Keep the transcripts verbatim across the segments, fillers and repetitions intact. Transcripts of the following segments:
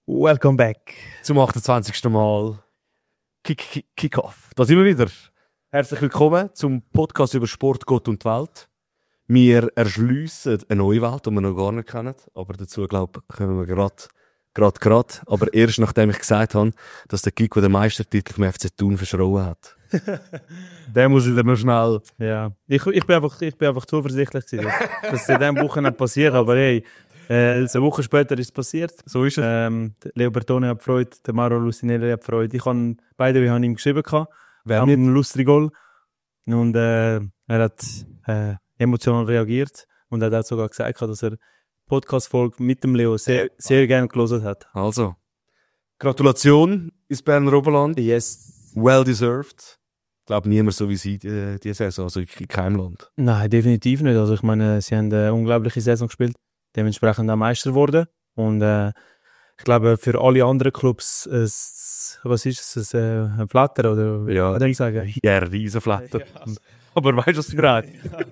Welcome back zum achtundzwanzigsten Mal Kick, Kick, Kick-Off. Da sind wir wieder. Herzlich willkommen zum Podcast über Sport, Gott und die Welt. Wir erschliessen eine neue Welt, die wir noch gar nicht kennen. Aber dazu, glaube ich, kommen wir gerade, gerade, gerade. Aber erst nachdem ich gesagt habe, dass der Kiko den Meistertitel vom F C Thun verschrauen hat. Der muss wieder noch schnell. Ja, ich, ich, bin einfach, ich bin einfach zuversichtlich gewesen, dass das in diesem Wochenende passiert. Aber hey, äh, eine Woche später ist es passiert. So ist es. Ähm, Leo Bertone hat Freude, der Mauro Lucinelli hat Freude. Ich habe beide, wir haben ihm geschrieben gehabt. Wer haben nicht? einen lustigen Goal. Und äh, er hat äh, emotional reagiert und er hat sogar gesagt, dass er die Podcast-Folge mit dem Leo sehr, sehr gerne gelesen hat. Also, Gratulation ins Berner Oberland. Yes. Well deserved. Ich glaube, niemand so wie sie die, die Saison, also in keinem Land. Nein, definitiv nicht. Also ich meine, sie haben eine unglaubliche Saison gespielt, dementsprechend auch Meister geworden. Und äh, ich glaube, für alle anderen Clubs, es, was ist es, ein, ein Flatter oder Ja, was soll ich sagen? ja, Riesenflatter. Aber weißt du, was du gerade?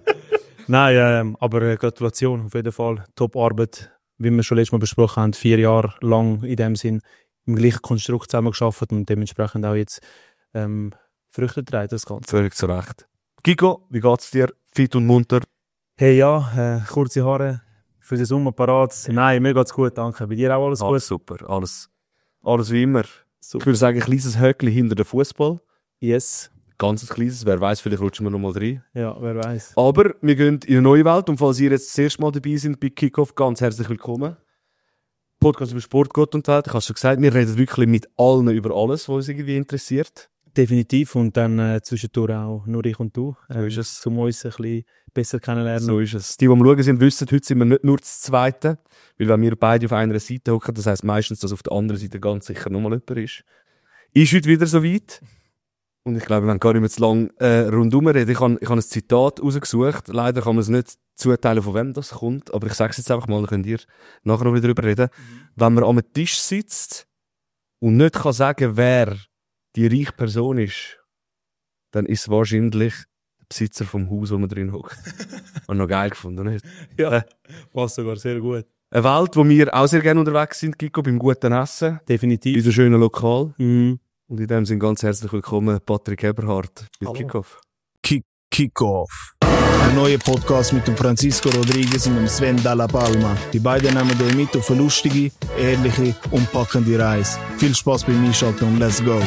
Nein, ähm, aber äh, Gratulation auf jeden Fall. Top-Arbeit, wie wir schon letztes Mal besprochen haben, vier Jahre lang in dem Sinn im gleichen Konstrukt zusammengearbeitet und dementsprechend auch jetzt ähm, Früchte trägt das Ganze. Völlig zu Recht. Kiko, wie geht's dir? Fit und munter? Hey ja, äh, kurze Haare für den Sommer parat. Nein, mir geht's gut, danke. Bei dir auch alles gut? Alles super, alles, alles wie immer. Super. Ich würde sagen, ein kleines Höckli hinter dem Fußball. Yes. Ganz kleines, wer weiß, vielleicht rutschen wir noch mal rein. Ja, wer weiß. Aber wir gehen in eine neue Welt und falls ihr jetzt das erste Mal dabei seid bei Kickoff, ganz herzlich willkommen. Podcast über Sport, Gott und Welt. Ich habe schon gesagt, wir reden wirklich mit allen über alles, was uns irgendwie interessiert. Definitiv und dann äh, zwischendurch auch nur ich und du. Äh, So ist es. Um uns ein bisschen besser kennenlernen. So ist es. Die, die am Schauen sind, wissen, heute sind wir nicht nur das Zweite, weil wenn wir beide auf einer Seite hocken, das heisst meistens, dass auf der anderen Seite ganz sicher nochmal jemand ist. Ist heute wieder soweit. Und ich glaube, wir werden gar nicht mehr zu lange äh, rundum reden. Ich habe ich hab ein Zitat rausgesucht. Leider kann man es nicht zuteilen, von wem das kommt. Aber ich sage es jetzt einfach mal, dann könnt ihr nachher noch wieder darüber reden. Mhm. Wenn man am Tisch sitzt und nicht kann sagen, wer die reiche Person ist, dann ist es wahrscheinlich der Besitzer vom Haus, wo man drin hockt. Und noch geil gefunden, nicht? Ja, äh, passt sogar sehr gut. Eine Welt, wo wir auch sehr gerne unterwegs sind, Kiko, beim guten Essen. Definitiv. In diesem schönen Lokal. Mhm. Und in dem Sinne ganz herzlich willkommen, Patrick Eberhardt bei Kickoff. Kick, Kickoff. Ein neuer Podcast mit dem Francisco Rodriguez und dem Sven Dalla Palma. Die beiden nehmen euch mit auf eine lustige, ehrliche und packende Reise. Viel Spaß beim Einschalten und let's go!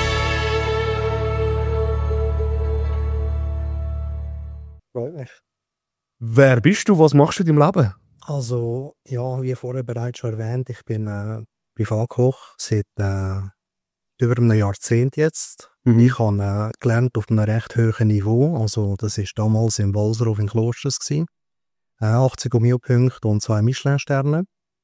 Freut mich. Wer bist du? Was machst du in deinem Leben? Also, ja, wie vorher bereits schon erwähnt, ich bin äh, Privatkoch seit äh, über einem Jahrzehnt jetzt. Mhm. Ich habe äh, gelernt auf einem recht hohen Niveau. Also, das war damals in Walsruf in Klosters gewesen. Äh, achtzig Gummio-Punkte und zwei Michelin-Sterne.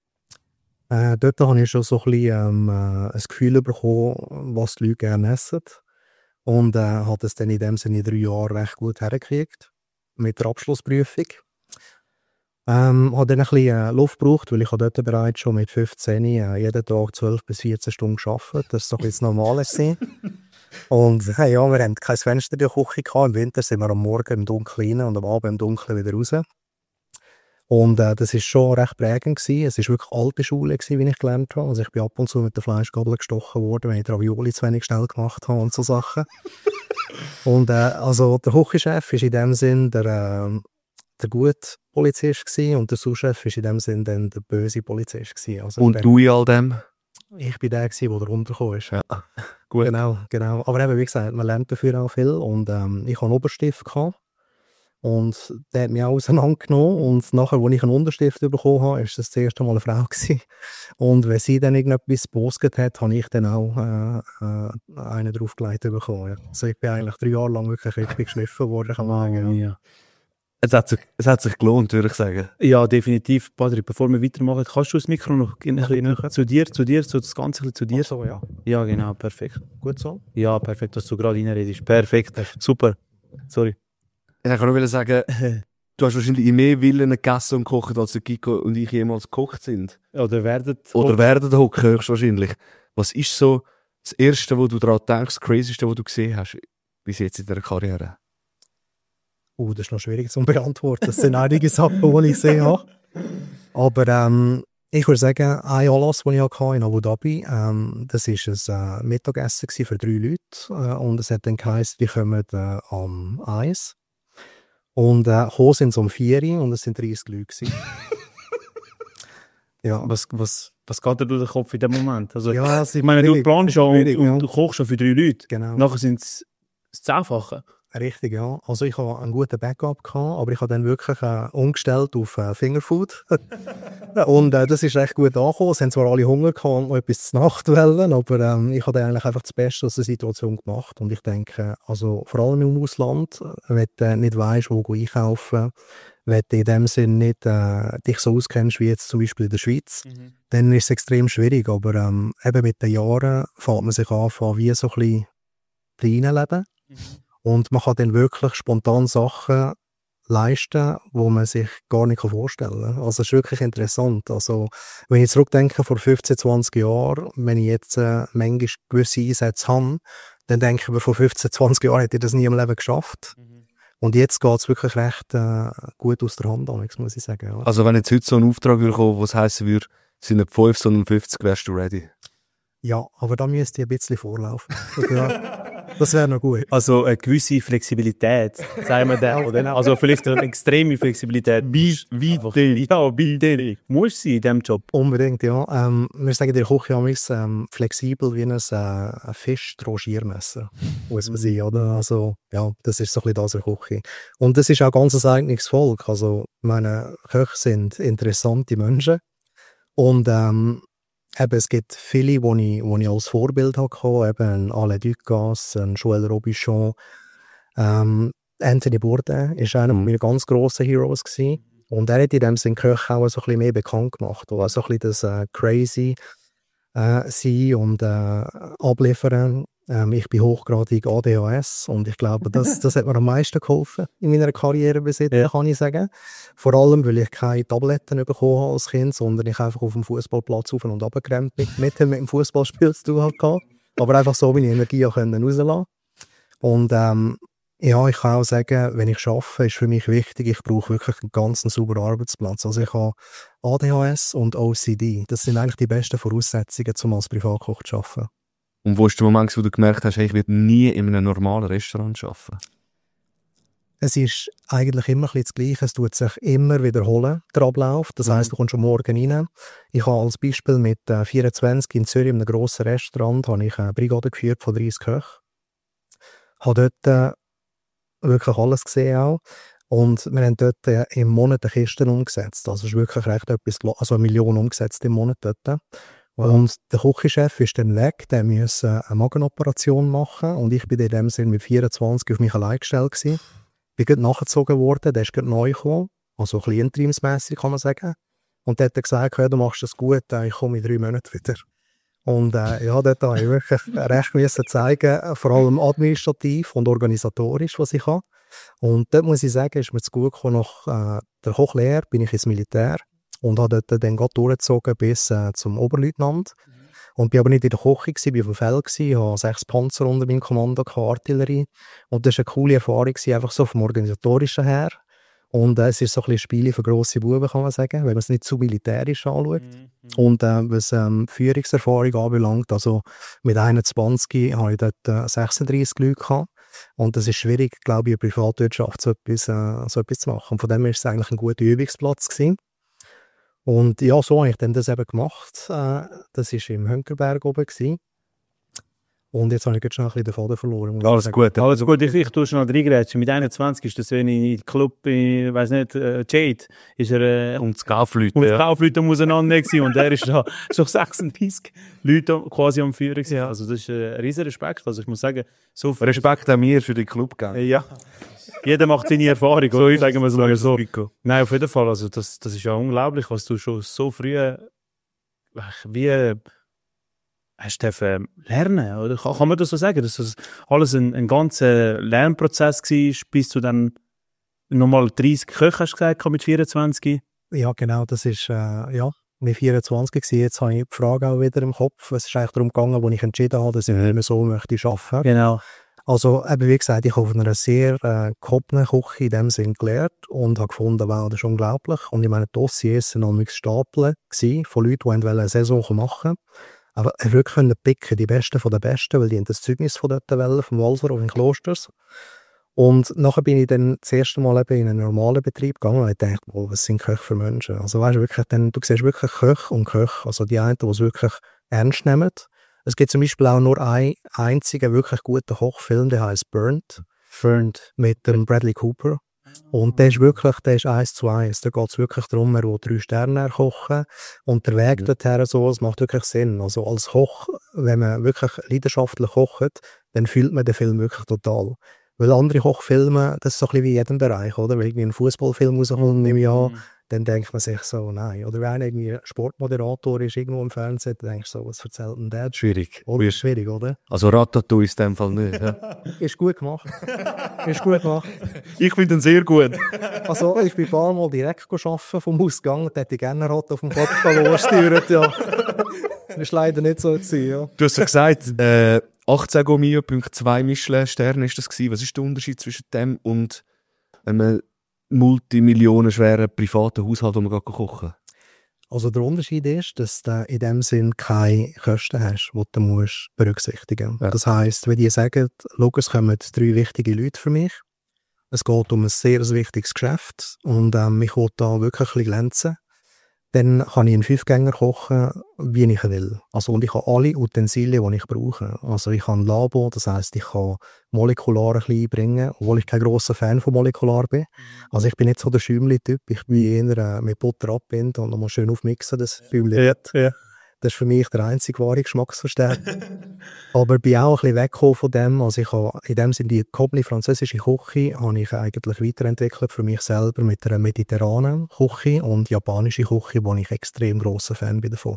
Äh, dort habe ich schon so ein bisschen ähm, äh, ein Gefühl bekommen, was die Leute gerne essen. Und äh, habe das dann in dem Sinne in drei Jahren recht gut hergekriegt. Mit der Abschlussprüfung. Ähm, habe dann ein bisschen äh, Luft gebraucht, weil ich habe dort bereits schon mit fünfzehn äh, jeden Tag zwölf bis vierzehn Stunden gearbeitet. Das ist so ein bisschen das Normale. Und äh, ja, wir haben kein Fenster in der Küche gehabt. Im Winter sind wir am Morgen im Dunkeln rein und am Abend im Dunkeln wieder raus. Und äh, das war schon recht prägend gewesen. Es war wirklich alte Schule gewesen, wie ich gelernt habe. Also ich bin ab und zu mit der Fleischgabel gestochen worden, wenn ich Ravioli zu wenig schnell gemacht habe und so Sachen. Und äh, also der Küchenchef ist in dem Sinn der, äh, der gute Polizist gewesen und der Sous-Chef ist in dem Sinn dann der böse Polizist gewesen. Also Und der, du in all dem? Ich bin der gewesen, der da runtergekommen ist. Ja. Gut. Genau, genau. Aber eben, wie gesagt, man lernt dafür auch viel. Und ähm, ich hatte einen Oberstift gehabt. Und der hat mich auch auseinandergenommen. Und nachher, als ich einen Unterstift bekommen habe, war das das erste Mal eine Frau gewesen. Und wenn sie dann irgendetwas gepostet hat, habe ich dann auch äh, äh, einen draufgelegt bekommen. Ja. Also ich bin eigentlich drei Jahre lang wirklich richtig geschliffen worden, kann man sagen. Ja. Ja. Es hat sich, es hat sich gelohnt, würde ich sagen. Ja, definitiv. Patrick, bevor wir weitermachen, kannst du das Mikro noch ein bisschen näher zu dir, zu dir, zu das Ganze zu dir? Ach so, ja. Ja, genau, perfekt. Gut so? Ja, perfekt, dass du gerade reinredest. Perfekt, super. Sorry. Ich kann nur sagen, du hast wahrscheinlich in mehr Willen gegessen und gekocht, als der Kiko und ich jemals gekocht sind. Oder werdet... Oder werden hocken, höchstwahrscheinlich. Was ist so das Erste, wo du daran denkst, das Crazyste, was du gesehen hast, bis jetzt in deiner Karriere? Uh, das ist noch schwierig zu beantworten. Das sind einige Sachen, die ich gesehen habe. Aber ähm, Ich würde sagen, ein Anlass, den ich hatte in Abu Dhabi, ähm, das war ein äh, Mittagessen für drei Leute. Äh, und es hat dann geheißen, wir kommen äh, am Eis. Und äh, gekommen sind es um vier Uhr und es sind dreißig Leute. Ja. Was, was, was geht dir durch den Kopf in dem Moment? Also, Ja, also ich meine, du planst ja und, schwierig, und ja. du kochst schon für drei Leute. Genau. Nachher sind es das Zehnfache. Richtig, ja. Also ich hatte einen guten Backup gehabt, aber ich habe dann wirklich äh, umgestellt auf äh, Fingerfood. und äh, das ist recht gut angekommen. Es haben zwar alle Hunger gehabt und noch etwas zur Nacht wollen, aber ähm, ich habe eigentlich einfach das Beste aus der Situation gemacht. Und ich denke, also vor allem im Ausland, wenn du äh, nicht weisst, wo du einkaufen, wenn du in dem Sinn nicht äh, dich so auskennst wie jetzt zum Beispiel in der Schweiz, mhm. dann ist es extrem schwierig. Aber ähm, eben mit den Jahren fängt man sich an, wie so ein bisschen reinleben. Mhm. Und man kann dann wirklich spontan Sachen leisten, die man sich gar nicht vorstellen kann. Also es ist wirklich interessant. Also wenn ich zurückdenke, vor fünfzehn, zwanzig Jahren, wenn ich jetzt äh, manchmal gewisse Einsätze habe, dann denke ich mir, vor fünfzehn, zwanzig Jahren hätte ich das nie im Leben geschafft. Mhm. Und jetzt geht es wirklich recht äh, gut aus der Hand, muss ich sagen. Ja. Also wenn jetzt heute so ein Auftrag würde kommen, was heißen würde, sind nicht fünf, sondern fünfzig, wärst du ready? Ja, aber da müsste ich ein bisschen vorlaufen. Das wäre noch gut. Also eine gewisse Flexibilität, sagen wir da, oder? Also vielleicht eine extreme Flexibilität. Wie, wie, ja, wie muss sie in diesem Job? Unbedingt, ja. Ähm, wir sagen, der Koch ist ähm, flexibel wie ein, äh, ein Fisch-Tranchiermesser, muss man sein, oder? Also, ja, das ist so ein bisschen das, der Küche. Und das ist auch ganz ein eigenes Volk. Also, meine Köche sind interessante Menschen. Und, ähm, eben, es gibt viele, die ich, ich als Vorbild hatte, eben Alain Ducasse, Joël Robuchon, ähm, Anthony Bourdain war einer meiner ganz grossen Heroes gewesen. Und er hat in dem Sinne Köche auch so ein bisschen mehr bekannt gemacht, auch so ein bisschen das äh, Crazy äh, sein und äh, abliefern. Ähm, ich bin hochgradig A D H S und ich glaube, das, das hat mir am meisten geholfen in meiner Karriere bis jetzt, ja. kann ich sagen. Vor allem, weil ich keine Tabletten bekommen habe als Kind, sondern ich einfach auf dem Fußballplatz auf und runter gerannt bin, nicht mit dem Fußballspiel zu tun hatte, aber einfach so meine Energie auch rauslassen konnte. Und ähm, ja, ich kann auch sagen, wenn ich arbeite, ist für mich wichtig, ich brauche wirklich einen ganz sauberen Arbeitsplatz. Also ich habe A D H S und O C D. Das sind eigentlich die besten Voraussetzungen, um als Privatkoch zu arbeiten. Und wo ist der Moment, wo du gemerkt hast, hey, ich werde nie in einem normalen Restaurant arbeiten? Es ist eigentlich immer ein bisschen das Gleiche. Es tut sich immer wiederholen, der Ablauf. Das heisst, du kommst schon morgen rein. Ich habe als Beispiel mit äh, vierundzwanzig in Zürich in einem grossen Restaurant habe ich eine Brigade geführt von dreißig Köchen. Habe dort äh, wirklich alles gesehen auch. Und wir haben dort äh, im Monat eine Kiste umgesetzt. Also es ist wirklich recht etwas, also eine Million umgesetzt im Monat dort. Wow. Und der Küchenchef ist dann weg, der musste eine Magenoperation machen und ich bin in dem Sinne mit vierundzwanzig auf mich allein gestellt gewesen. Bin gerade nachgezogen worden, der ist gerade neu gekommen, also ein bisschen interimsmässig kann man sagen. Und der hat dann gesagt, hey, du machst das gut, ich komme in drei Monaten wieder. Und äh, ja, dort habe ich wirklich recht müssen zeigen, vor allem administrativ und organisatorisch, was ich habe. Und dort muss ich sagen, ist mir zu gut gekommen, nach äh, der Kochlehre bin ich ins Militär. Und habe dort dann gerade durchgezogen bis äh, zum Oberleutnant. Mhm. Und bin aber nicht in der Küche, ich war auf dem Feld, ich hatte sechs Panzer unter meinem Kommando, Artillerie. Und das war eine coole Erfahrung, einfach so vom Organisatorischen her. Und äh, es ist so ein bisschen Spiele für grosse Buben, kann man sagen, wenn man es nicht zu militärisch anschaut. Mhm. Und äh, was ähm, Führungserfahrung anbelangt, also mit einundzwanzig hatte ich dort äh, sechsunddreissig Leute gehabt. Und das ist schwierig, glaube ich, in der Privatwirtschaft so etwas, äh, so etwas zu machen. Und von dem war es eigentlich ein guter Übungsplatz gewesen. Und ja, so habe ich dann das eben gemacht. Äh, das war im Hönkerberg oben gewesen. Und jetzt habe ich jetzt schon ein bisschen den Faden verloren. Alles gut, alles gut. Ich, ich tue schon noch reingrätschen. Mit einundzwanzig ist das, wenn ich in den Club, ich weiss nicht, äh, Jade, ist er... Äh, und das Kaufleute. Und das Kaufleute auseinander gewesen. Und er ist da schon sechsunddreissig Leute quasi am Führen gewesen. Also das ist äh, ein riesen Respekt. Also ich muss sagen, so... Respekt an mir für den Club, gell? Äh, ja. Jeder macht seine Erfahrung, so, oder? Sagen wir es mal so. Nein, auf jeden Fall. Also das, das ist ja unglaublich, was du schon so früh wie hast du lernen, oder? Kann, kann man das so sagen, dass das alles ein, ein ganzer Lernprozess war, bis du dann nochmal dreißig Köche hast gesagt mit vierundzwanzig? Ja, genau, das ist, äh, ja, mit vierundzwanzig gewesen. Jetzt habe ich die Frage auch wieder im Kopf. Es ist eigentlich darum gegangen, wo ich entschieden habe, dass ich nicht mehr so möchte arbeiten. Genau. Also, eben wie gesagt, ich habe auf einer sehr äh, gehobenen Küche in dem Sinn gelernt und habe gefunden, wow, das ist unglaublich. Und ich meine, die Dossiers waren noch mit Stapeln gewesen, von Leuten, die eine Saison machen wollten. Aber ich wirklich können picken, die Besten von den Besten, weil die haben das Zeugnis von dort wollen, vom Walsrhof in Klosters. Und nachher bin ich dann das erste Mal eben in einen normalen Betrieb gegangen und ich dachte, oh, was sind Köche für Menschen? Also weißt du, wirklich, dann, du siehst wirklich Köche und Köche, also die einen, die es wirklich ernst nehmen. Es gibt zum Beispiel auch nur einen einzigen wirklich guten Kochfilm, der heißt Burnt. Burnt. Mit dem Bradley Cooper. Und der ist wirklich, der ist eins zu eins. Da geht es wirklich darum, er will drei Sterne kochen. Und der Weg dorthin, so, es macht wirklich Sinn. Also als Koch, wenn man wirklich leidenschaftlich kocht, dann fühlt man den Film wirklich total. Weil andere Kochfilme, das ist so ein bisschen wie in jedem Bereich, oder? Wenn irgendwie ein Fußballfilm rauskommt im Jahr, mm. dann denkt man sich so, nein. Oder wenn irgendwie Sportmoderator ist irgendwo im Fernsehen, dann denkst du so, was erzählt denn der? Schwierig. Oder? Schwierig, oder? Also Ratatouille ist in dem Fall nicht. Ja. Ist gut gemacht. Ist gut gemacht. Ich finde ihn sehr gut. Also ich bin ein paar Mal direkt arbeiten vom Ausgang, da hätte ich gerne Rat auf dem Kopf steuert, ja. Das ist leider nicht so gewesen, ja. Du hast ja gesagt, äh, achtzehn Gomio, Punkt zwei Michelin-Sterne ist das gewesen. Was ist der Unterschied zwischen dem und einem multimillionenschweren privaten Haushalt, wo man kochen kann? Also der Unterschied ist, dass du in dem Sinn keine Kosten hast, die du musst berücksichtigen musst. Ja. Das heisst, wenn die sagen, schau, es kommen drei wichtige Leute für mich, es geht um ein sehr wichtiges Geschäft und ähm, ich will da wirklich ein bisschen glänzen, dann kann ich einen Fünfgänger kochen, wie ich will. Also, und ich habe alle Utensilien, die ich brauche. Also ich habe ein Labo, das heisst, ich kann molekular ein bisschen einbringen, obwohl ich kein grosser Fan von molekular bin. Also ich bin nicht so der Schäumli-Typ, ich bin eher äh, mit Butter abbinden und nochmal schön aufmixen, das Bäumli. Ja, ja. Das ist für mich der einzige wahre Geschmacksverstärker. Aber ich bin auch ein bisschen weggekommen von dem. Also ich habe in dem Sinne die gehobene französische Küche habe ich eigentlich weiterentwickelt für mich selber mit einer mediterranen Küche und japanische Küche, wo ich extrem grosser Fan bin davon.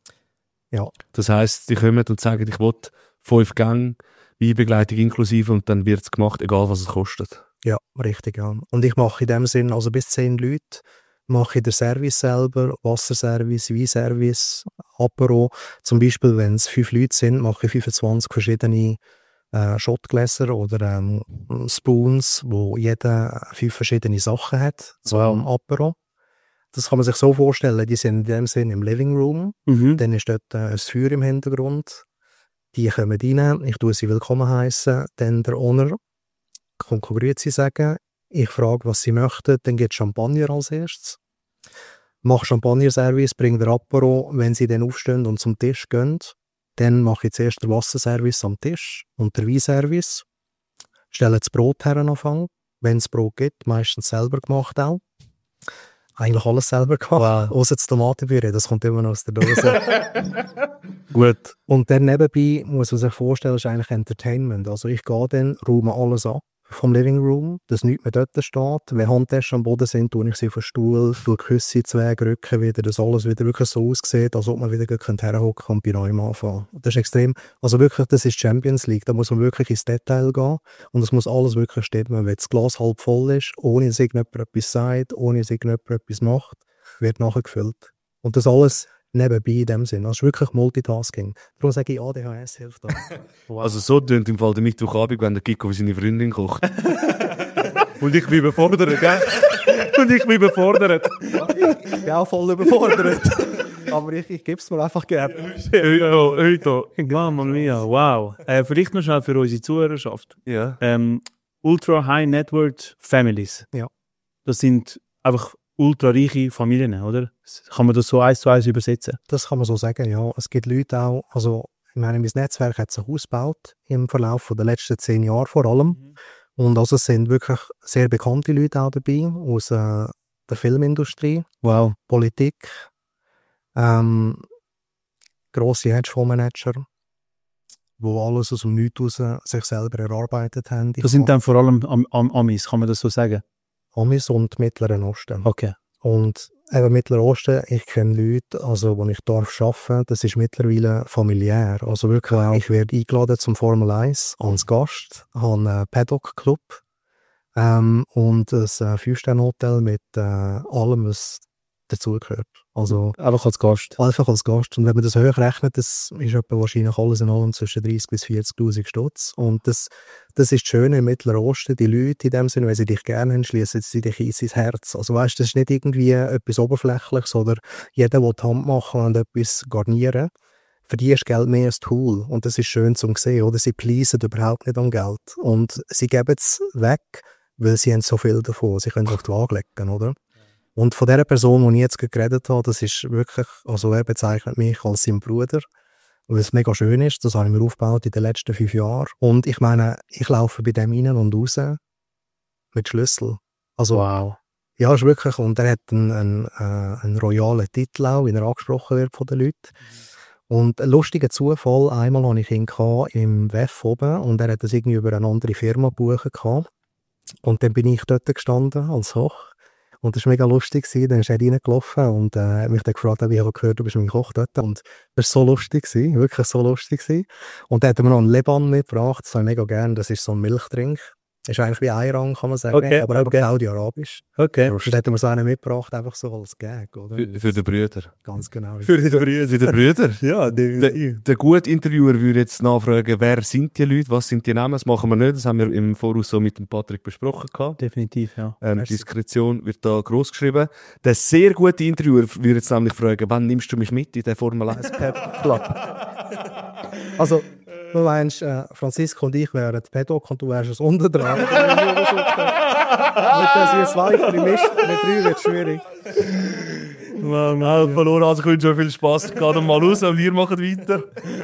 Ja. Das heisst, die kommen und sagen, ich will fünf Gänge, Weinbegleitung inklusive und dann wird es gemacht, egal was es kostet. Ja, richtig, ja. Und ich mache in dem Sinn, also bis zehn Leute, mache ich den Service selber, Wasserservice, Weinservice, Apero. Zum Beispiel, wenn es fünf Leute sind, mache ich fünfundzwanzig verschiedene äh, Schottgläser oder ähm, Spoons, wo jeder fünf verschiedene Sachen hat, so wow. Am Apero. Das kann man sich so vorstellen, die sind in dem Sinn im Living Room, mhm. Dann ist dort äh, ein Feuer im Hintergrund, die kommen rein, ich tue sie willkommen heißen, dann der Owner kommt Grüezi sagen, ich frage, was sie möchten, dann geht Champagner als erstes. Mache Champagner-Service, bringe den Apero, wenn sie dann aufstehen und zum Tisch gehen. Dann mache ich zuerst den Wasserservice am Tisch und den Weinservice. Stelle das Brot her am Anfang, wenn es Brot gibt, meistens selber gemacht auch. Eigentlich alles selber gemacht, wow. Außer das Tomatenpüree, das kommt immer noch aus der Dose. Gut. Und dann nebenbei, muss man sich vorstellen, ist eigentlich Entertainment. Also ich gehe dann, räume alles ab vom Living Room, dass nichts mehr dort steht. Wenn Handtaschen am Boden sind, tue ich sie auf den Stuhl, tue Küsse Zweige, Rücken wieder, dass alles wieder wirklich so aussieht, als ob man wieder herhocken und bei neuem anfangen. Das ist extrem, also wirklich, das ist Champions League, da muss man wirklich ins Detail gehen und es muss alles wirklich stimmen. Wenn das Glas halb voll ist, ohne dass irgendjemand etwas sagt, ohne dass irgendjemand etwas macht, wird nachgefüllt. Und das alles nebenbei in dem Sinn. Das ist wirklich Multitasking. Darum sage ich, A D H S hilft da. Wow. Also so tönt im Fall der Mittwochabend, wenn der Kiko wie seine Freundin kocht. Und ich bin überfordert, gell? Und ich bin überfordert. Ich bin auch voll überfordert. Aber ich, ich gebe es mir einfach gerne. Heute. Mamma mia, wow. Äh, vielleicht noch schnell für unsere Zuhörerschaft. Ja. Ähm, Ultra High Net Worth Families. Ja. Das sind einfach ultra reiche Familien, oder? Kann man das so eins zu eins übersetzen? Das kann man so sagen, ja. Es gibt Leute auch, also ich meine, mein Netzwerk hat sich ausgebaut im Verlauf der letzten zehn Jahre vor allem. Mhm. Und also es sind wirklich sehr bekannte Leute auch dabei aus äh, der Filmindustrie, wow. Politik, ähm, grosse Hedgefondsmanager, die alles aus dem Nichts raus sich selber erarbeitet haben. Das sind dann vor allem Am Am Amis, kann man das so sagen? Amis und Mittleren Osten. Okay. Und eben Mittlerer Osten, ich kenne Leute, also, wo ich darf arbeiten, das ist mittlerweile familiär. Also wirklich, wow. Ich werde eingeladen zum Formel eins als Gast, habe einen Paddock-Club ähm, und ein Fünf-Sterne-Hotel mit äh, allem, was dazugehört. Also Einfach als Gast. einfach als Gast. Und wenn man das hochrechnet, das ist etwa wahrscheinlich alles in allem zwischen dreißig bis vierzigtausend Stutz. Und das, das ist das Schöne im Mittleren Osten. Die Leute in dem Sinne, wenn sie dich gerne haben, schließen sie dich in sein Herz. Also weißt, das ist nicht irgendwie etwas Oberflächliches oder jeder will die Hand machen und etwas garnieren. Für die ist Geld mehr ein Tool. Und das ist schön zu sehen, oder? Sie pleasen überhaupt nicht an Geld. Und sie geben es weg, weil sie haben so viel davon. Sie können es auf die Waage legen, oder? Und von der Person, die ich jetzt geredet habe, das ist wirklich, also er bezeichnet mich als sein Bruder, weil es mega schön ist. Das habe ich mir aufgebaut in den letzten fünf Jahren. Und ich meine, ich laufe bei dem rein und raus mit Schlüssel. Also, Wow. ja, ist wirklich. Und er hat einen, einen, äh, einen royalen Titel auch, wie er angesprochen wird von den Leuten. Und ein lustiger Zufall, einmal hatte ich ihn im W E F oben und er hat das irgendwie über eine andere Firma gebucht gehabt. Und dann bin ich dort gestanden als Koch. Und das war mega lustig. Dann ist er reingelaufen und äh, hat mich dann gefragt, wie ich habe gehört, du bist mein Koch dort. Und das war so lustig, wirklich so lustig. Und dann hat er mir noch einen Leban mitgebracht, das habe ich mega gerne. Das ist so ein Milchtrink. Das ist eigentlich wie Ayran, kann man sagen, Okay, aber okay. eben Saudi-Arabisch. Okay. Und dann hat er mir so einen mitgebracht, einfach so als Gag, oder? Für, für die Brüder. Ganz genau. Für die Brüder. Für die Brüder. Ja, Der, der gute Interviewer würde jetzt nachfragen, wer sind die Leute, was sind die Namen? Das machen wir nicht, das haben wir im Voraus so mit dem Patrick besprochen gehabt. definitiv, ja. Ähm, Merci. Diskretion wird da gross geschrieben. Der sehr gute Interviewer würde jetzt nämlich fragen, wann nimmst du mich mit in den Formel eins Club? Also, du meinst, äh, Francisco und ich wären die Paddock und du wärst es unten dran. Mit das jetzt weiter im Mist, mit drei wird es schwierig. Wir haben verloren, also könnt schon viel Spaß. Geht mal raus und wir machen weiter.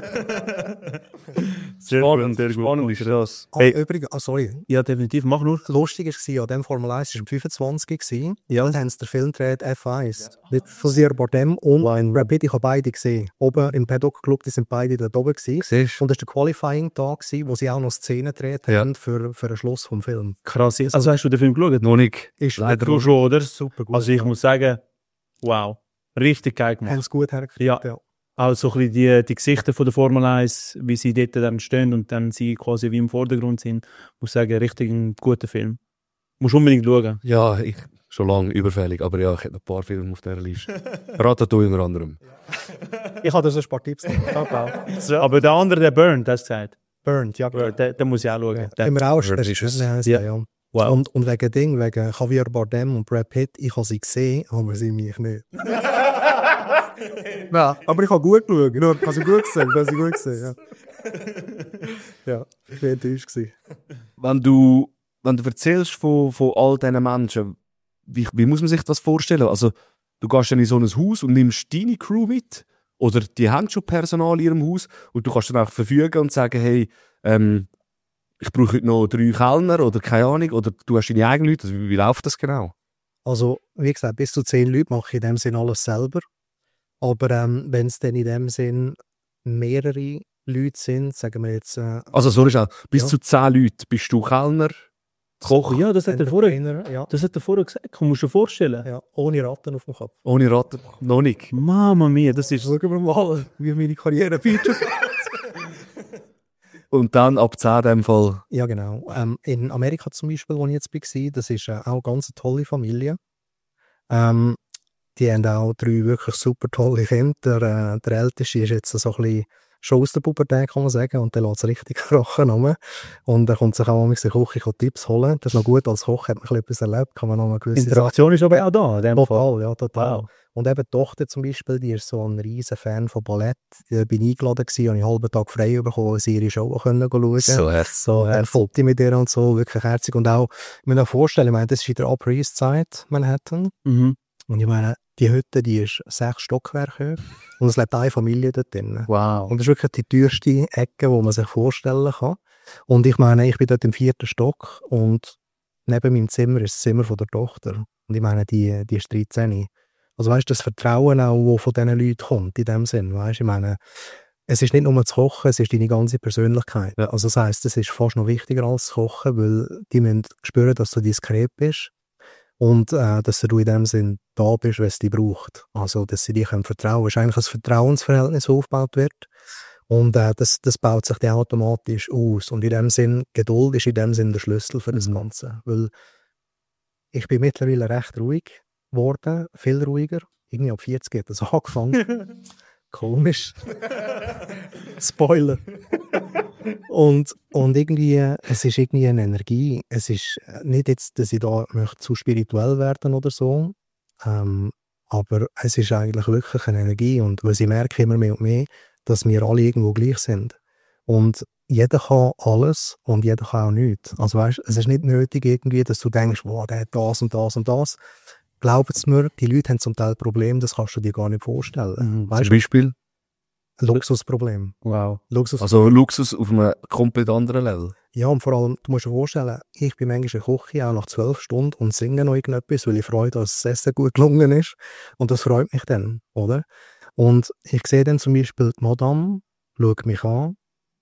Sehr Spannend, gut, sehr gut. spannend ist das. Ah, Hey. übrigens, ah, sorry, Ja, definitiv. Mach nur. lustig war, ja, dem Formel eins war am fünfundzwanzig gewesen. Ja. Dann haben sie den Film gedreht, F eins. Mit Javier Bardem und Brad Pitt. Ich habe beide gesehen. Oben im Paddock Club, die sind beide dort oben gewesen. Siehst Und das war der Qualifying-Tag, gewesen, wo sie auch noch Szenen gedreht Ja. haben für, für den Schluss vom Film. Krass. Also hast du den Film geschaut? noch nicht. Ist Leider Du schon, oder? super gut. Also ich muss sagen, wow. Richtig geil haben gemacht. es gut hergekriegt. Ja. Ja. Auch so ein bisschen die, die Gesichter von der Formel eins, wie sie dort dann stehen und dann sie quasi wie im Vordergrund sind. Ich muss sagen, richtig ein guter Film. Musst unbedingt schauen. Ja, ich, schon lange überfällig, aber ja, ich hätte noch ein paar Filme auf dieser Liste. Ratatouille unter anderem. Ich habe da so ein paar Tipps gegeben. Aber der andere, der Burnt, hast du gesagt. Burnt, ja. Burnt, den, den muss ich auch schauen. Der, Im Rausch, Burnt das ist ist es. es. Ja. Ja. wow. Und, und wegen Ding, wegen Javier Bardem und Brad Pitt, ich habe sie gesehen, aber sie mich nicht. Ja, aber ich habe gut geschaut. Ich habe sie gut gesehen. Ich habe sie gut gesehen, ja. Ja, ich war enttäuscht gewesen. Wenn du, wenn du erzählst von, von all diesen Menschen, wie, wie muss man sich das vorstellen? Also, du gehst dann in so ein Haus und nimmst deine Crew mit? Oder die haben schon Personal in ihrem Haus und du kannst dann auch verfügen und sagen, hey, ähm, ich brauche heute noch drei Kellner oder keine Ahnung, oder du hast deine eigenen Leute. Also, wie, wie läuft das genau? Also, wie gesagt, bis zu zehn Leute mache ich in dem Sinn alles selber. Aber ähm, wenn es dann in dem Sinn mehrere Leute sind, sagen wir jetzt... Äh, Also, so ist auch, bis Ja. zu zehn Leute bist du Kellner, Koch, ja, das hat er vorher, Entertainer, ja, das hat er vorher gesagt. Du musst dir vorstellen. ja, ohne Ratten auf dem Kopf. ohne Ratten, noch nicht. Mama mia, das ist... Schauen wir mal, wie meine Karriere weitergeht. Und dann ab zehn in dem Fall. Ja, genau. Ähm, in Amerika zum Beispiel, wo ich jetzt war, das ist äh, auch eine ganz tolle Familie. Ähm, die haben auch drei wirklich super tolle Kinder. Der, äh, der Älteste ist jetzt so ein bisschen schon aus der Pubertät, kann man sagen, und der lässt es richtig krachen rum. Und er kommt sich auch manchmal in die Küche und Tipps holen. Das ist noch gut, als Koch hat man ein bisschen etwas erlebt, kann man noch mal gewisse Interaktion ist aber auch da. In dem Fall. Total, ja, total. Wow. Und eben die Tochter zum Beispiel, die ist so ein riesen Fan von Ballett. Da bin ich eingeladen gewesen, habe ich einen halben Tag frei bekommen, weil sie ihre Show können schauen. herzlich. So ein Foto mit ihr und so, wirklich herzig. Und auch, ich muss mir vorstellen, ich meine, das ist in der Upper East Side, Manhattan. Mhm. Und ich meine, die Hütte, die ist sechs Stockwerke hoch. Und es lebt eine Familie dort drin. Wow. Und das ist wirklich die teuerste Ecke, die man sich vorstellen kann. Und ich meine, ich bin dort im vierten Stock und neben meinem Zimmer ist das Zimmer von der Tochter. Und ich meine, die, die ist dreizehn. Also weißt du, das Vertrauen auch, das von diesen Leuten kommt, in dem Sinn, weißt du, ich meine, es ist nicht nur das Kochen, es ist deine ganze Persönlichkeit. Ja. Also das heisst, es ist fast noch wichtiger als das Kochen, weil die müssen spüren, dass du diskret bist und äh, dass du in dem Sinn da bist, wenn es dich braucht. Also, dass sie dir können vertrauen. Es ist eigentlich ein Vertrauensverhältnis, das aufgebaut wird. Und äh, das, das baut sich dann automatisch aus. Und in dem Sinn, Geduld ist in dem Sinn der Schlüssel für das Ganze. Weil ich bin mittlerweile recht ruhig geworden, viel ruhiger. irgendwie ab vierzig hat das angefangen. Komisch. Spoiler. und, und irgendwie, es ist irgendwie eine Energie. Es ist nicht jetzt, dass ich da möchte zu spirituell werden oder so, ähm, aber es ist eigentlich wirklich eine Energie. Und weil ich merke immer mehr und mehr, dass wir alle irgendwo gleich sind. Und jeder kann alles und jeder kann auch nichts. Also weißt, es ist nicht nötig irgendwie, dass du denkst, wow, der hat das und das und das. Glaubt mir, die Leute haben zum Teil Probleme, das kannst du dir gar nicht vorstellen. Mhm. Weißt, Zum Beispiel? Luxusproblem. Wow. Luxus. Also Luxus auf einem komplett anderen Level. Ja, und vor allem, du musst dir vorstellen, ich bin manchmal in der Küche auch nach zwölf Stunden und singe noch irgendetwas, weil ich freue, dass das Essen gut gelungen ist. Und das freut mich dann, oder? Und ich sehe dann zum Beispiel die Madame, schaut mich an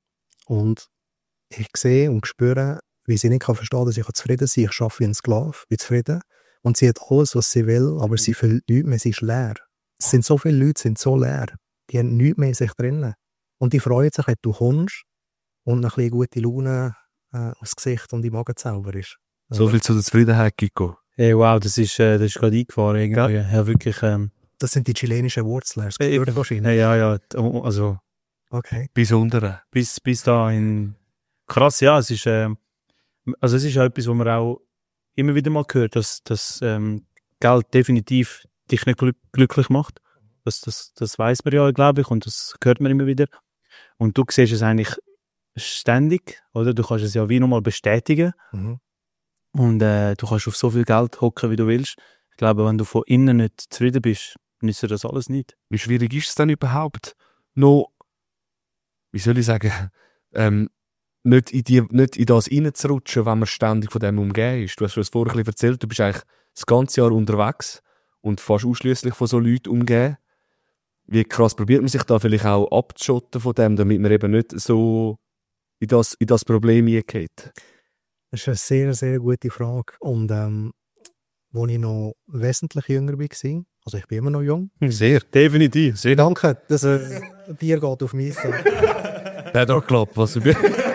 und ich sehe und spüre, wie sie nicht kann verstehen, dass ich zufrieden sein kann. Ich arbeite wie ein Sklave, bin zufrieden. Und sie hat alles, was sie will, aber sie fühlt nichts mehr, sie ist leer. Es sind so viele Leute, sind so leer. Die haben nichts mehr in sich drinnen. Und die freuen sich, wenn du kommst und ein bisschen gute Laune äh, aufs Gesicht und im Magen zauber ist. So viel zu der Zufriedenheit, Kiko. Hey, wow, das ist, äh, das ist gerade eingefahren. Irgendwie. Ja. Ja, wirklich. Ähm, Das sind die chilenischen Wurzeln, das Äh, gehört wahrscheinlich. hey, ja, ja, also Okay. Besondere. bis, bis dahin. Krass, ja, es ist, äh, also es ist auch etwas, was man auch immer wieder mal hört, dass, dass ähm, Geld definitiv dich nicht glück- glücklich macht. Das, das, das weiß man ja, glaube ich, und das hört man immer wieder. Und du siehst es eigentlich ständig, oder? Du kannst es ja wie nochmal bestätigen. Mhm. Und äh, du kannst auf so viel Geld hocken, wie du willst. Ich glaube, wenn du von innen nicht zufrieden bist, nützt dir das alles nicht. Wie schwierig ist es denn überhaupt, noch, wie soll ich sagen, ähm, nicht in, die, nicht in das reinzurutschen, wenn man ständig von dem umgeben ist. Du hast schon vorher ein bisschen erzählt, du bist eigentlich das ganze Jahr unterwegs und fast ausschließlich von so Leuten umgeben. Wie krass probiert man sich da vielleicht auch abzuschotten von dem, damit man eben nicht so in das, in das Problem hineingeht? Das ist eine sehr, sehr gute Frage. Und ähm, als ich noch wesentlich jünger war, also ich bin immer noch jung. Sehr. Definitiv. Sehr Danke, das äh, Bier geht auf mich. Der hat auch geklappt, was du bist.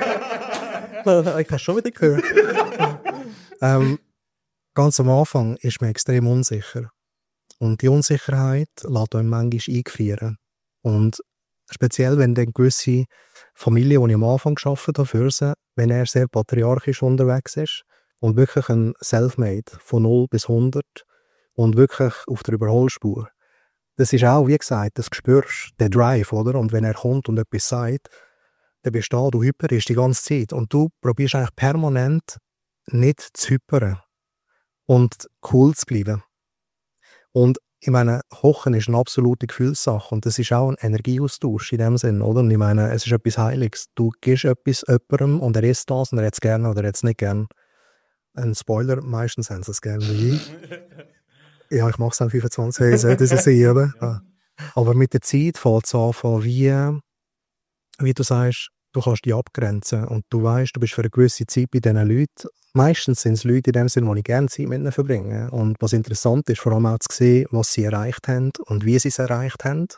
Ich habe es schon wieder gehört. ähm, ganz am Anfang ist man extrem unsicher. Und die Unsicherheit lässt einen manchmal eingefrieren. Und speziell, wenn dann gewisse Familien, die ich am Anfang gearbeitet habe, für sie, wenn er sehr patriarchisch unterwegs ist und wirklich ein Selfmade von null bis hundert und wirklich auf der Überholspur. Das ist auch, wie gesagt, das spürst den Drive, oder? Und wenn er kommt und etwas sagt, dann bist du da, du hyperst die ganze Zeit. Und du probierst eigentlich permanent nicht zu hypern und cool zu bleiben. Und ich meine, Kochen ist eine absolute Gefühlssache und das ist auch ein Energieaustausch in dem Sinn, oder? Und ich meine, es ist etwas Heiliges. Du gibst etwas jemandem und er isst das und er hat es gerne oder er hat es nicht gerne. Ein Spoiler, meistens haben sie es gerne wie ich. Ja, ich mache es dann fünfundzwanzig Jahre, sollte es sein, oder? Ja. Aber mit der Zeit fängt es an, wie, wie du sagst, du kannst dich abgrenzen und du weißt, du bist für eine gewisse Zeit bei diesen Leuten. Meistens sind es Leute in dem Sinne, die ich gerne Zeit mit ihnen verbringe. Und was interessant ist, vor allem auch zu sehen, was sie erreicht haben und wie sie es erreicht haben.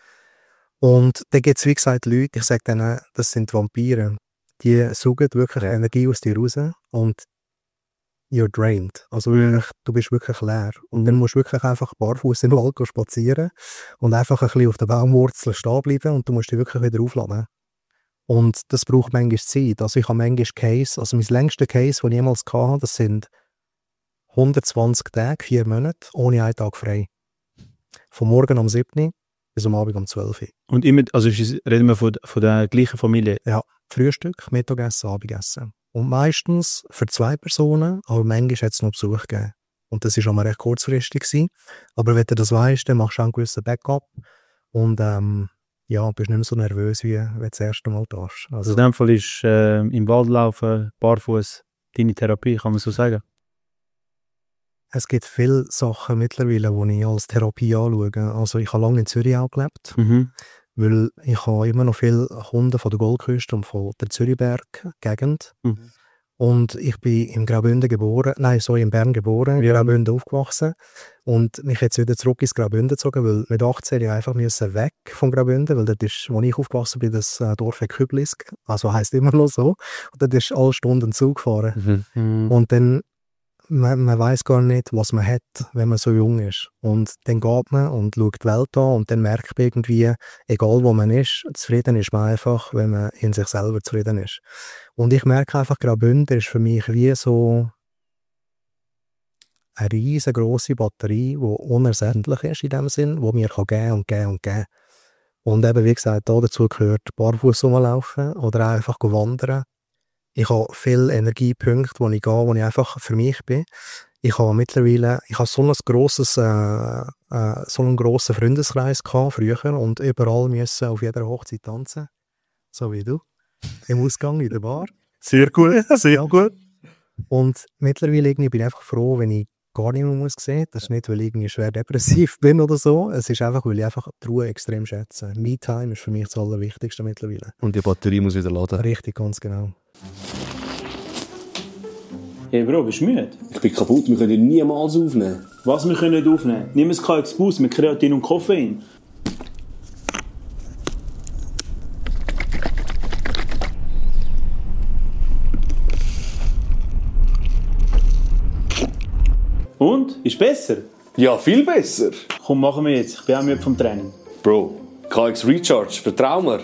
Und dann gibt es, wie gesagt, Leute, ich sage denen, das sind Vampire. Die saugen wirklich Energie aus dir raus und you're drained. Also wirklich, du bist wirklich leer. Und dann musst du wirklich einfach barfuß im Wald spazieren und einfach ein bisschen auf den Baumwurzeln stehen bleiben und du musst dich wirklich wieder aufladen. Und das braucht manchmal Zeit. Also ich habe manchmal Case, also mein längster Case, den ich jemals hatte, das sind hundertzwanzig Tage, vier Monate, ohne einen Tag frei. Von morgen um sieben bis am Abend um zwölf. Und immer, also ist, reden wir von, von der gleichen Familie? Ja, Frühstück, Mittagessen, Abendessen. Und meistens für zwei Personen, aber manchmal hat es noch Besuch gegeben. Und das war schon mal recht kurzfristig gewesen. Aber wenn du das weißt, dann machst du auch einen gewissen Backup. Und ähm, ja, bist nicht mehr so nervös, wie wenn du das erste Mal da hast. Also in dem Fall ist äh, im Wald laufen, barfuß, deine Therapie, kann man so sagen? Es gibt viele Sachen mittlerweile, die ich als Therapie anschaue. Also ich habe lange in Zürich auch gelebt, Mhm. weil ich habe immer noch viele Kunden von der Goldküste und von der Zürichberg-Gegend. Mhm. Und ich bin im Graubünden geboren, nein, sorry, in Bern geboren, in Ja. Graubünden aufgewachsen. Und mich jetzt wieder zurück ins Graubünden gezogen, weil mit achtzehn ich einfach müssen weg vom Graubünden, weil das ist, wo ich aufgewachsen bin, das äh, Dorf Küblisk, also heisst immer noch so. Und dort ist alle Stunden Zug gefahren. Mhm. Mhm. Und dann man, man weiß gar nicht, was man hat, wenn man so jung ist. Und dann geht man und schaut die Welt an und dann merkt man irgendwie, egal wo man ist, zufrieden ist man einfach, wenn man in sich selber zufrieden ist. Und ich merke einfach, Graubünden ist für mich wie so eine riesengroße Batterie, die unersättlich ist in dem Sinn, die mir kann geben und geben und geben. Und eben, wie gesagt, da dazu gehört barfuß rumlaufen oder auch einfach wandern. Ich habe viele Energiepunkte, wo ich gehe, wo ich einfach für mich bin. Ich habe mittlerweile, ich habe so ein grosses, äh, äh, so einen grossen Freundeskreis gehabt früher und überall müssen auf jeder Hochzeit tanzen. So wie du. Im Ausgang, in der Bar. Sehr gut, sehr gut. Und mittlerweile irgendwie bin ich einfach froh, wenn ich gar nicht mehr muss sehen. Das ist nicht, weil ich irgendwie schwer depressiv bin oder so. Es ist einfach, weil ich einfach die Ruhe extrem schätze. Me-Time ist für mich das Allerwichtigste mittlerweile. Und die Batterie muss wieder laden. Richtig, ganz genau. Hey Bro, bist du müde? Ich bin kaputt, wir können niemals aufnehmen. Was, wir können nicht aufnehmen? Nimm ein K X Boost mit Kreatin und Koffein. Und? Ist besser? Ja, viel besser. Komm, machen wir jetzt. Ich bin auch müde vom Training. Bro, K X Recharge, vertrau mir.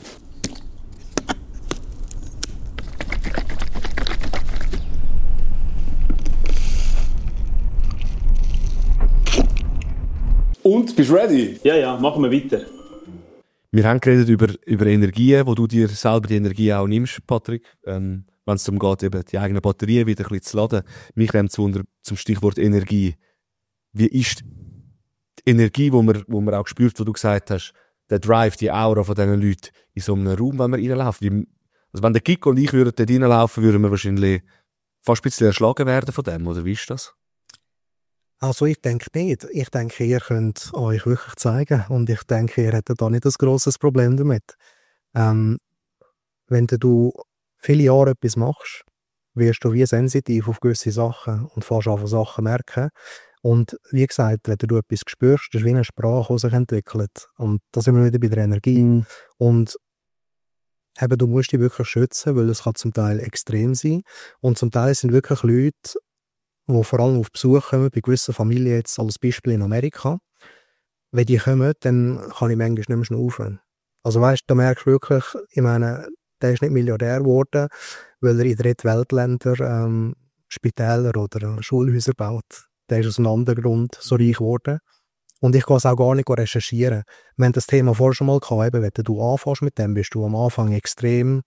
Und, bist du ready? Ja, ja, machen wir weiter. Wir haben geredet über, über Energien, wo du dir selber die Energie auch nimmst, Patrick. Ähm, wenn es darum geht, eben die eigene Batterie wieder ein bisschen zu laden. Mich nimmt es Wunder zum Stichwort Energie. Wie ist die Energie, die man, wo man auch spürt, wo du gesagt hast, der Drive, die Aura von diesen Leuten in so einem Raum, wenn wir reinlaufen? Also wenn der Kiko und ich würden dort reinlaufen, würden wir wahrscheinlich fast ein bisschen erschlagen werden von dem, oder wie ist das? Also ich denke nicht. Ich denke, ihr könnt euch wirklich zeigen und ich denke, ihr hättet da nicht ein grosses Problem damit. Ähm, wenn du viele Jahre etwas machst, wirst du wie sensitiv auf gewisse Sachen und fährst an Sachen merken. Und wie gesagt, wenn du etwas spürst, das ist wie eine Sprache, die sich entwickelt. Und da sind wir wieder bei der Energie. Mhm. Und eben, du musst dich wirklich schützen, weil es kann zum Teil extrem sein. Und zum Teil sind wirklich Leute, die vor allem auf Besuch kommen, bei gewissen Familien, jetzt als Beispiel in Amerika. Wenn die kommen, dann kann ich manchmal nicht mehr schnaufen. Also weißt, da merkst du wirklich, ich meine, der ist nicht Milliardär geworden, weil er in Drittweltländern ähm, Spitäler oder Schulhäuser baut. Der ist aus einem anderen Grund so reich geworden. Und ich kann es auch gar nicht recherchieren. Wir haben das Thema vorher schon mal gehabt, eben, wenn du anfängst mit dem, bist du am Anfang extrem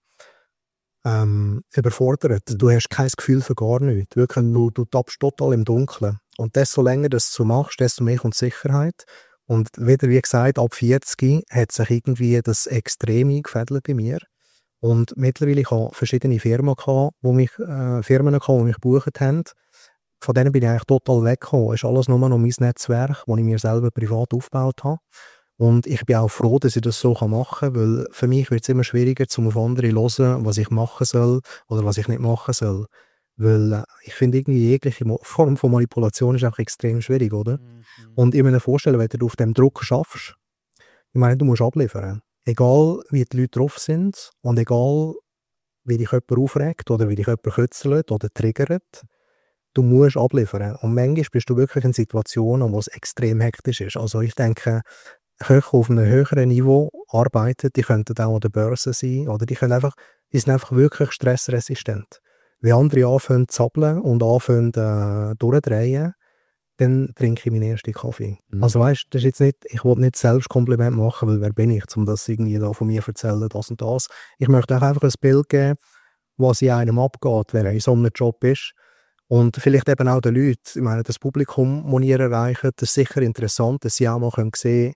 ähm, überfordert. Du hast kein Gefühl für gar nichts. Wirklich, du, du tappst total im Dunkeln. Und desto länger du das so machst, desto mehr kommt Sicherheit. Und wieder, wie gesagt, ab vierzig hat sich irgendwie das extrem eingefädelt bei mir. Und mittlerweile hatte ich verschiedene Firmen, gehabt, wo mich, äh, Firmen, gehabt, die mich gebucht haben. Von denen bin ich eigentlich total weggekommen. Es ist alles nur noch mein Netzwerk, das ich mir selber privat aufgebaut habe. Und ich bin auch froh, dass ich das so machen kann, weil für mich wird es immer schwieriger, um auf andere zu hören, was ich machen soll oder was ich nicht machen soll. Weil äh, ich finde, irgendwie jegliche Form von Manipulation ist einfach extrem schwierig, oder? Mhm. Und ich muss mir vorstellen, wenn du auf dem Druck schaffst, ich meine, du musst abliefern. Egal, wie die Leute drauf sind und egal, wie dich jemand aufregt oder wie dich jemand kützelt oder triggert, du musst abliefern. Und manchmal bist du wirklich in Situationen, wo es extrem hektisch ist. Also ich denke, Köche auf einem höheren Niveau arbeiten, die könnten auch an der Börse sein oder die, können einfach, die sind einfach wirklich stressresistent. Wenn andere anfangen zu zappeln und anfangen äh, durchdrehen, dann trinke ich meinen ersten Kaffee. Mhm. Also weißt, das ist jetzt nicht, ich will nicht selbst Kompliment machen, weil wer bin ich, um das irgendwie da von mir erzählen, das und das. Ich möchte auch einfach ein Bild geben, was in einem abgeht, wenn er in so einem Job ist. Und vielleicht eben auch den Leuten, ich meine, das Publikum, das ihr erreichen, das ist sicher interessant, dass sie auch mal sehen können,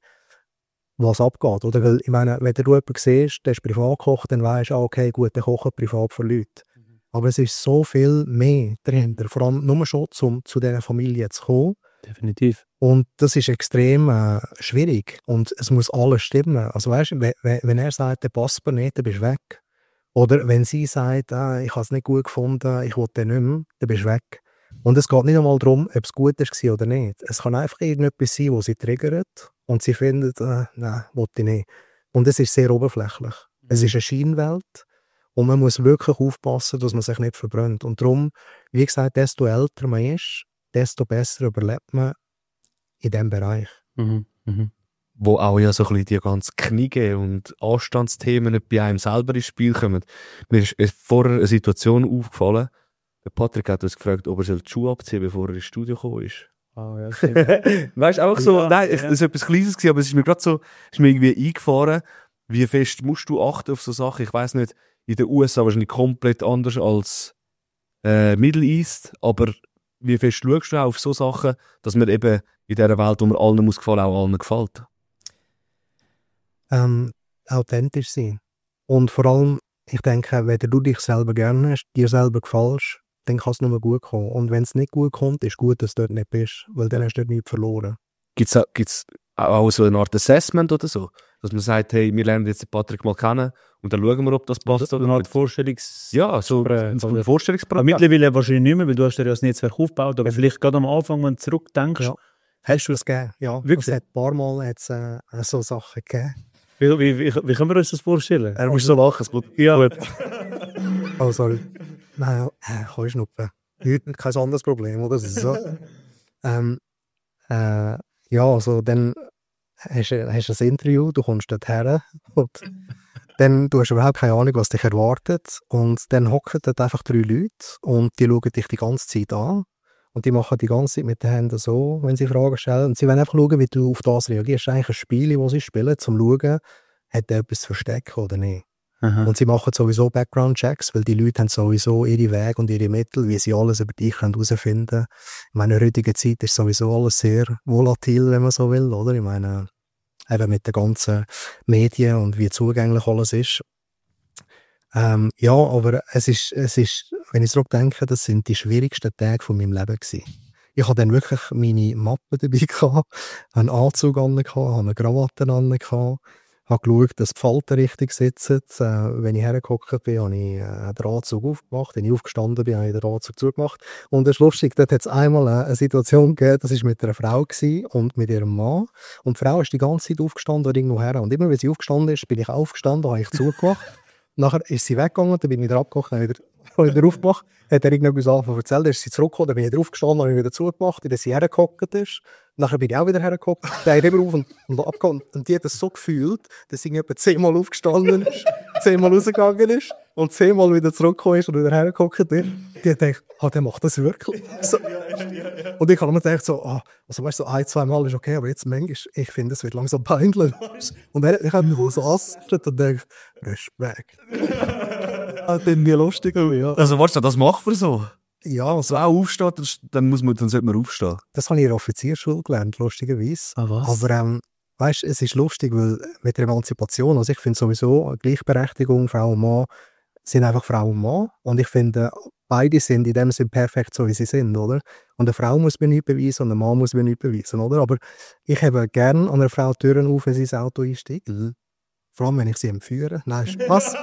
was abgeht. Oder? Weil, ich meine, wenn du jemanden siehst, der ist privat gekocht, dann weisst du, okay, gut, der kocht privat für Leute. Mhm. Aber es ist so viel mehr dahinter, vor allem nur schon, um zu dieser Familie zu kommen. Definitiv. Und das ist extrem äh, schwierig. Und es muss alles stimmen. Also weißt du, wenn, wenn er sagt, der passt mir nicht, dann bist du weg. Oder wenn sie sagt, ah, ich habe es nicht gut gefunden, ich will den nicht mehr, dann bist du weg. Und es geht nicht einmal darum, ob es gut war oder nicht. Es kann einfach irgendetwas sein, das sie triggert und sie findet, äh, nein, will ich nicht. Und es ist sehr oberflächlich. Mhm. Es ist eine Scheinwelt Und man muss wirklich aufpassen, dass man sich nicht verbrennt. Und darum, wie gesagt, desto älter man ist, desto besser überlebt man in diesem Bereich. Mhm. Mhm. Wo auch ja so ein bisschen die ganzen Kniege und Anstandsthemen bei einem selber ins Spiel kommen. Mir ist vorher eine Situation aufgefallen, der Patrick hat uns gefragt, ob er die Schuhe abziehen soll, bevor er ins Studio gekommen ist. Oh, ja, stimmt. Weißt du, einfach so, Ja, nein, ja. es war etwas Kleines gewesen, aber es ist mir gerade so, ist mir irgendwie eingefahren, wie fest musst du achten auf so Sachen. Ich weiss nicht, in den U S A wahrscheinlich komplett anders als äh, Middle East, aber wie fest schaust du auch auf so Sachen, dass man eben in dieser Welt, wo man allen muss gefallen, auch allen gefällt? Ähm, authentisch sein. Und vor allem, ich denke, wenn du dich selber gerne hast, dir selber gefällst, dann kann es nur gut kommen. Und wenn es nicht gut kommt, ist gut, dass du dort nicht bist, weil dann hast du dort nichts verloren. Gibt es auch so eine Art Assessment oder so? Dass man sagt, hey, wir lernen jetzt den Patrick mal kennen und dann schauen wir, ob das passt So oder eine Art nicht. Vorstellungs... Ja, so Gespräch, ein oder? Vorstellungsprozess. Aber mittlerweile wahrscheinlich nicht mehr, weil du hast dir ja das Netzwerk aufgebaut, aber vielleicht gerade am Anfang, wenn du zurückdenkst, Ja. hast du Das gegeben, ja. Wirklich? Es hat ein paar Mal hat's, äh, so Sachen gegeben. Wie, wie, wie, wie können wir uns das vorstellen? Er muss so lachen, es wird Ja, gut. Oh, sorry. Nein, äh, kann ich schnuppen. Heute kein anderes Problem, oder? Das ist so. ähm, äh, ja, also dann hast du hast du ein Interview, du kommst dort her und dann du hast überhaupt keine Ahnung, was dich erwartet und dann hocken dort einfach drei Leute und die schauen dich die ganze Zeit an und die machen die ganze Zeit mit den Händen so, wenn sie Fragen stellen und sie wollen einfach schauen, wie du auf das reagierst. Das ist eigentlich ein Spiel, das sie spielen, um zu schauen, hat der etwas zu verstecken oder nicht. Aha. Und sie machen sowieso Background-Checks, weil die Leute haben sowieso ihre Wege und ihre Mittel, wie sie alles über dich herausfinden können. Ich meine, in der heutigen Zeit ist sowieso alles sehr volatil, wenn man so will, oder? Ich meine, eben mit den ganzen Medien und wie zugänglich alles ist. Ähm, ja, aber es ist, es ist, wenn ich zurückdenke, das sind die schwierigsten Tage von meinem Leben gewesen. Ich hatte dann wirklich meine Mappe dabei gehabt, einen Anzug an, eine Krawatte an, habe geschaut, dass die Falten richtig sitzen. Äh, wenn ich hergekommen bin, habe ich äh, den Anzug aufgemacht. Wenn ich aufgestanden bin, habe ich den Anzug zugemacht. Und das ist lustig, dort hat es einmal äh, eine Situation gegeben, das war mit einer Frau gewesen und mit ihrem Mann. Und die Frau ist die ganze Zeit aufgestanden oder irgendwo her. Und immer, wenn sie aufgestanden ist, bin ich aufgestanden, habe ich zugemacht. Nachher ist sie weggegangen, dann bin ich wieder abgekocht, habe wieder, habe wieder aufgemacht. Hat er irgendetwas angefangen erzählt, dann ist sie zurückgekommen, dann bin ich wieder aufgestanden, habe ich wieder zugemacht, dann sie hergehockt ist. Nachher bin ich auch wieder hergehockt, dann immer auf und, und abgekommen. Und die hat das so gefühlt, dass sie etwa zehnmal aufgestanden ist, zehnmal rausgegangen ist und zehnmal wieder zurückgekommen ist und wieder hergehockt ist. Die hat gedacht, ah, der macht das wirklich. So. Und ich habe mir gedacht, so, ah, also weißt du, so ein, zwei Mal ist okay, aber jetzt manchmal, ich finde, es wird langsam peinlich. Und er, ich habe mich so angesetzt und dachte, Respekt. Das finde ich lustig. Ja. Also, warte, das macht man so. Ja, also, So auch aufsteht, das- dann, muss man, dann sollte man aufstehen. das habe ich in der Offizierschule gelernt, lustigerweise. Ah, was? Aber ähm, weißt, es ist lustig, weil mit der Emanzipation, also ich finde sowieso Gleichberechtigung, Frau und Mann, sind einfach Frau und Mann. Und ich finde, beide sind in dem Sinne perfekt, so wie sie sind, oder? Und eine Frau muss mir nichts beweisen und ein Mann muss mir nichts beweisen, oder? Aber ich habe gerne an einer Frau die Türen auf, wenn sie ins Auto einsteigt. Vor allem, wenn ich sie empführe. Nein, Spaß.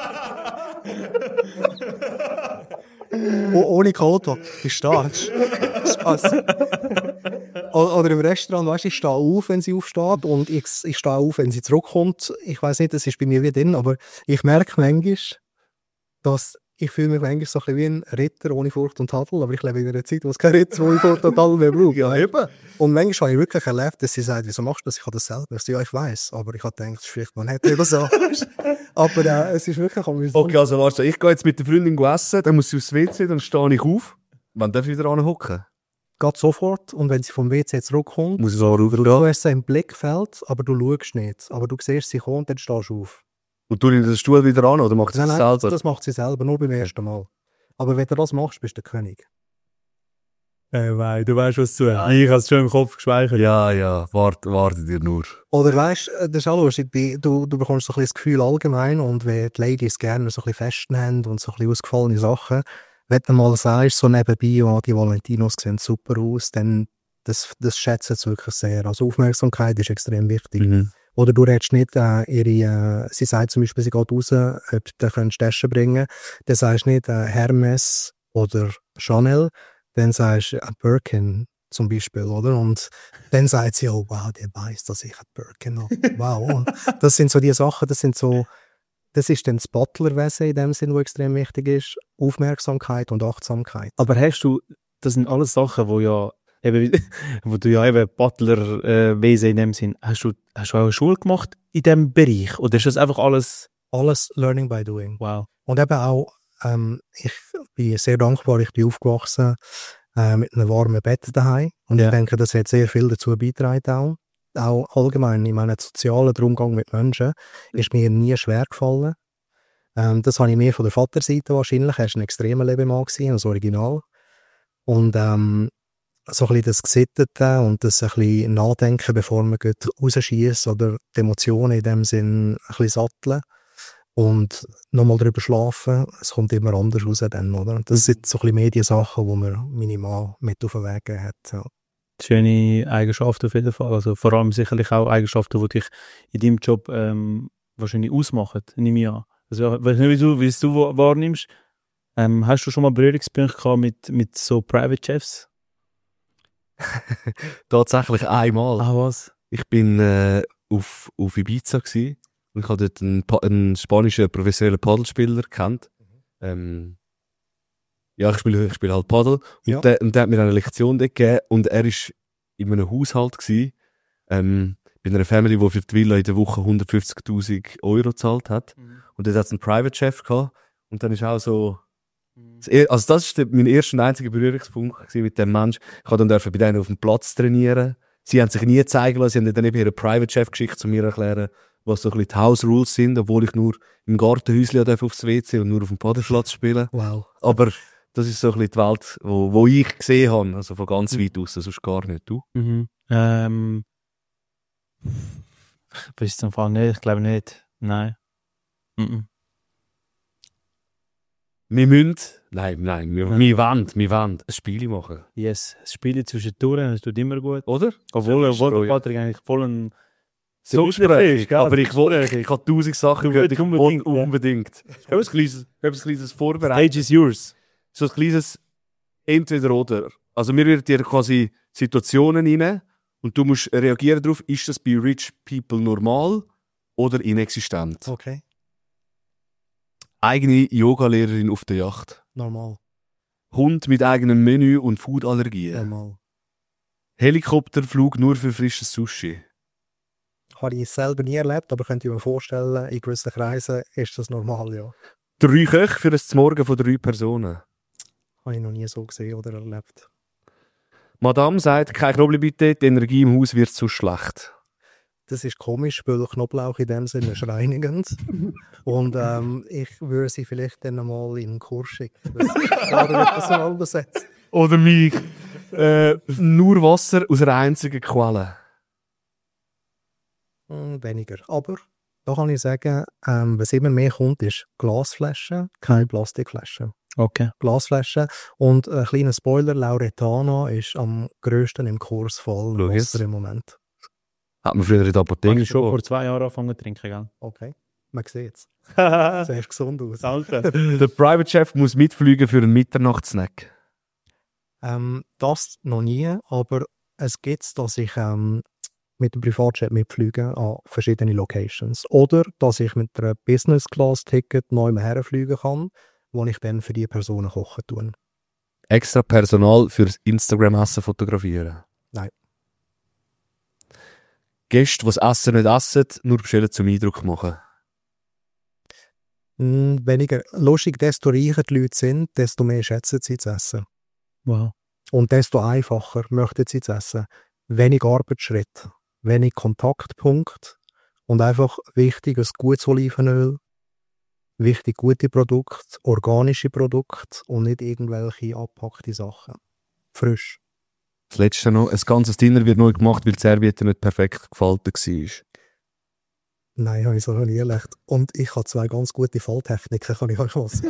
Oh, ohne Auto. Verstehst du? Spaß. O- Oder im Restaurant, weißt du, ich stehe auf, wenn sie aufsteht und ich, ich stehe auf, wenn sie zurückkommt. Ich weiß nicht, das ist bei mir wie drin, aber ich merke manchmal, dass ich fühle mich manchmal so ein bisschen wie ein Ritter ohne Furcht und Tadel, aber ich lebe in einer Zeit, wo es kein Ritter ohne Furcht und Tadel mehr braucht. Ja, eben. Und manchmal habe ich wirklich erlebt, dass sie sagt, wieso machst du das? Ich habe das selber. Ich so, ja, ich weiss, aber ich habe gedacht, das ist vielleicht man hätte über so. Aber äh, es ist wirklich amüsant. Okay, also warte, ich gehe jetzt mit der Freundin essen, dann muss sie aufs W C, dann stehe ich auf. Wann darf ich wieder anhocken? Geht sofort und wenn sie vom W C zurückkommt, Muss ich so rüber du hast sie im Blickfeld, aber du schaust nicht. Aber du siehst sie kommen und dann stehst du auf. Und tue ich den Stuhl wieder an oder macht sie Nein, das nein, selber? das macht sie selber, nur beim ersten Mal. Aber wenn du das machst, bist du der König. Äh, wei, du weißt, was zu tun. Ich habe es schon im Kopf gespeichert. Ja, ja, warte, warte dir nur. Oder weißt du, das ist auch lustig, bei- du, du bekommst so ein bisschen das Gefühl allgemein und wenn die Ladies gerne so ein bisschen Festen haben und so ein bisschen ausgefallene Sachen, wenn du mal sagst, so nebenbei, oh, die Valentinos sehen super aus, dann das, das schätzen sie wirklich sehr. Also Aufmerksamkeit ist extrem wichtig. Mhm. Oder du redest nicht äh, ihre, äh, sie sagt zum Beispiel, sie geht raus, ob du könntest Taschen bringen, dann sagst du nicht äh, Hermes oder Chanel, dann sagst du äh, Birkin zum Beispiel, oder? Und dann sagt sie, oh wow, der weiß, dass ich ein Birkin habe. Wow. Und das sind so die Sachen, das sind so, das ist dann das Butlerwesen in dem Sinn, wo extrem wichtig ist. Aufmerksamkeit und Achtsamkeit. Aber hast du, das sind alles Sachen, wo ja eben, wo du ja eben Butler-Wesen äh, in dem Sinn, hast du, hast du auch eine Schule gemacht in diesem Bereich? Oder ist das einfach alles? Alles Learning by Doing. Wow. Und eben auch, ähm, ich bin sehr dankbar, ich bin aufgewachsen äh, mit einem warmen Bett daheim. Und Ja. ich denke, das hat sehr viel dazu beigetragen auch. Auch allgemein in meinem sozialen Umgang mit Menschen ist mir nie schwer gefallen. Ähm, das habe ich mehr von der Vaterseite wahrscheinlich. Er war ein extremer Lebemann gewesen, als Original. Und ähm, so ein bisschen das Gesittete und das ein bisschen Nachdenken, bevor man rausschießt oder die Emotionen in dem Sinn ein bisschen satteln und nochmal drüber schlafen. Es kommt immer anders raus dann, oder? Das sind so ein bisschen mehr die Sachen, die mir meine Mann mit auf den Weg gegeben hat. Ja. Schöne Eigenschaften auf jeden Fall. Also vor allem sicherlich auch Eigenschaften, die dich in deinem Job ähm, wahrscheinlich ausmachen, nehme ich an. Also, ich weiß nicht, wie du, wie du wa- wahrnimmst. Ähm, hast du schon mal Berührungspunkte gehabt mit, mit so Private Chefs? Tatsächlich einmal. Ah, was? Ich bin äh, auf, auf Ibiza gsi und ich habe dort einen, Pa- einen spanischen professionellen Paddelspieler kennt. Ähm, ja, ich spiele ich spiele halt Paddel. Und, Ja. der, und der hat mir eine Lektion dort gegeben und er ist in einem Haushalt gsi, ähm, bei einer Family, die für die Villa in der Woche hundertfünfzigtausend Euro gezahlt hat. Und dort hat es einen Private Chef gehabt. Und dann ist auch so, das er- also das ist der, mein erster und einziger Berührungspunkt gewesen mit dem Mensch. Ich habe dann dürfen bei denen auf dem Platz trainieren. Sie haben sich nie zeigen lassen, sie haben dann eben ihre Private Chef Geschichte zu mir erklären, was so ein bisschen die House Rules sind, obwohl ich nur im Gartenhäuschen darf aufs W C und nur auf dem Padelplatz spielen. Wow. Aber das ist so ein bisschen die Welt, wo, wo ich gesehen habe, also von ganz weit aus, sonst gar nicht. Du? Mhm. Ähm, bis zum Fall nicht, ich glaube nicht. Nein. Mhm. Wir müssen, nein, nein, wir, Nein. wir wollen, wir wollen ein Spiel machen. Yes, das Spiel zwischen Touren, das tut immer gut. Oder? Obwohl, obwohl Oh, der ja. Patrick eigentlich voll ein... So ist, gell? aber ich wollte, ich habe tausend Sachen Du gehört, willst ich unbedingt, unbedingt. ja. unbedingt. Ich habe ein kleines, ich habe ein kleines vorbereitet. Stage is yours. So ein kleines Entweder oder. Also wir werden dir quasi Situationen rein und du musst reagieren darauf, ist das bei Rich People normal oder inexistent? Okay, Eigene Yogalehrerin auf der Yacht. normal. Hund mit eigenem Menü und Foodallergien. Normal. Helikopterflug nur für frisches Sushi. Habe ich selber nie erlebt, aber könnte ich mir vorstellen, in gewissen Kreisen ist das normal, ja. Drei Köche für ein Morgen von drei Personen. Habe ich noch nie so gesehen oder erlebt. Madame sagt, kein Knoblauch bitte, die Energie im Haus wird zu schlecht. Das ist komisch, weil Knoblauch in dem Sinne ist reinigend. Und ähm, ich würde sie vielleicht dann einmal in einen Kurs schicken. Das, da wird das mal übersetzt. Oder mich. Äh, nur Wasser aus einer einzigen Quelle. Hm, weniger. Aber da kann ich sagen, ähm, was immer mehr kommt, ist Glasflaschen, keine Plastikflaschen. Okay. Glasflaschen. Und ein kleiner Spoiler, Lauretana ist am grössten im Kurs voll Schau jetzt. Wasser im Moment. Hat man früher in der Habe Apotheke ich schon vor zwei Jahren angefangen zu trinken, gell? Okay, man sieht es. Danke. Sehr gesund aus. Der Private Chef muss mitfliegen für einen Mitternachtssnack. Ähm, das noch nie, aber es gibt, dass ich ähm, mit dem Privatjet mitfliege an verschiedene Locations. Oder dass ich mit einem Business-Class-Ticket neu herfliegen kann, wo ich dann für die Personen kochen tue. Extra Personal fürs Instagram-Essen fotografieren. Nein. Gäste, die das Essen nicht essen, nur bestellen zum Eindruck machen. Hm, weniger. Lustig, desto reicher die Leute sind, desto mehr schätzen sie das Essen. Wow. Und desto einfacher möchten sie das Essen. Wenig Arbeitsschritt, wenig Kontaktpunkt und einfach wichtig ein gutes Olivenöl, wichtig gute Produkte, organische Produkte und nicht irgendwelche abgepackte Sachen. Frisch. Das letzte noch, ein ganzes Dinner wird neu gemacht, weil die Serviette nicht perfekt gefaltet war. Nein, habe ich so noch nie erlebt. Und ich habe zwei ganz gute Falltechniken, kann ich euch was.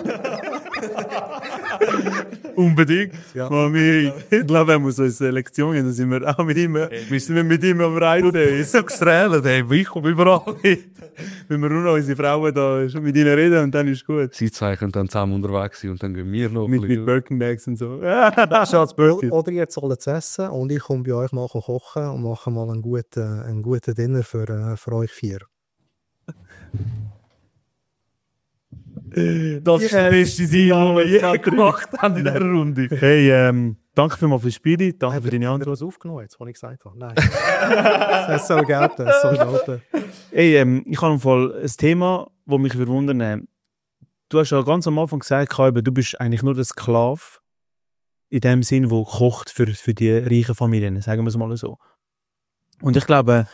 Unbedingt. Ja. Man, wir, ich glaube, wenn wir so eine Selektion haben, dann sind wir auch mit ihm, müssen wir mit ihm am Reisen. Ist so gestrahlt, ey, ich komme überall mit. Wenn wir nur noch unsere Frauen da schon mit ihnen reden und dann ist gut. Sie zwei können dann zusammen unterwegs sein und dann gehen wir noch. Mit, mit Birkenbags und so. Schatz, oder ihr zahlt das Essen und ich komme bei euch mal kochen und mache mal einen guten, einen guten Dinner für, äh, für euch vier. Das ist der beste Deal, den wir je gemacht haben in dieser Runde. Hey, ähm, danke vielmals für das Spiel, danke für deine Haben wir Antwort. was aufgenommen, jetzt, was ich gesagt habe? Nein. Das soll gelten, das soll gelten. Hey, ähm, ich habe im Fall ein Thema, das mich verwundern würde. Du hast ja ganz am Anfang gesagt, Kai, du bist eigentlich nur der Sklave in dem Sinn, der kocht für, für die reichen Familien, sagen wir es mal so. Und ich glaube,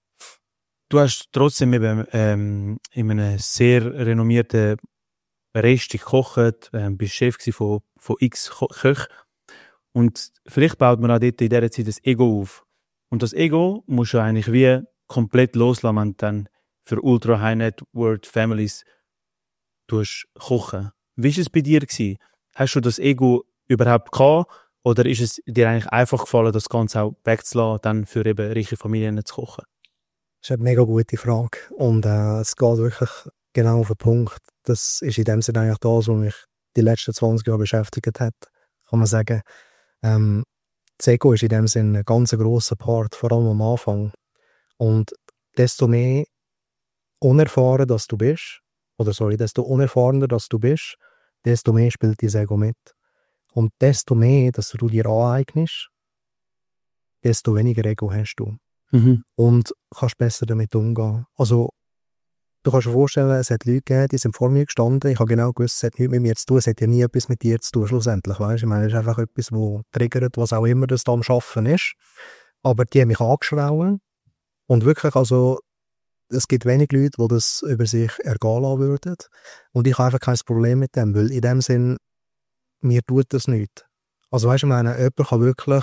du hast trotzdem eben ähm, in einem sehr renommierten Rest gekocht, ähm, bist Chef von, von x Ko- Köchen. Und vielleicht baut man auch dort in dieser Zeit das Ego auf. Und das Ego musst du eigentlich wie komplett loslassen, wenn du dann für Ultra High Net Worth Families tust kochen. Wie war es bei dir gewesen? Hast du das Ego überhaupt gehabt? Oder ist es dir eigentlich einfach gefallen, das Ganze auch wegzulassen, dann für eben reiche Familien zu kochen? Das ist eine mega gute Frage. Und äh, es geht wirklich genau auf den Punkt. Das ist in dem Sinne eigentlich das, was mich die letzten zwanzig Jahre beschäftigt hat. Kann man sagen. Ähm, das Ego ist in dem Sinne ein ganz grosser Part, vor allem am Anfang. Und desto mehr unerfahren dass du bist, oder sorry, desto unerfahrener dass du bist, desto mehr spielt dein Ego mit. Und desto mehr, dass du dir aneignest, desto weniger Ego hast du. Mhm. Und kannst besser damit umgehen. Also, du kannst dir vorstellen, es hat Leute gegeben, die sind vor mir gestanden, ich habe genau gewusst, es hat nichts mit mir zu tun, es hat ja nie etwas mit dir zu tun, schlussendlich, weißt? Ich meine, es ist einfach etwas, das triggert, was auch immer das da am Arbeiten ist. Aber die haben mich angeschrien und wirklich, also, es gibt wenig Leute, die das über sich ergehen lassen würden. Und ich habe einfach kein Problem mit dem, weil in dem Sinn, mir tut das nicht. Also, weißt du, ich meine, jemand kann wirklich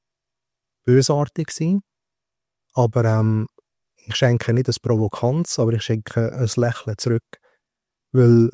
bösartig sein, aber ähm, ich schenke nicht das Provokanz, aber ich schenke ein Lächeln zurück. Weil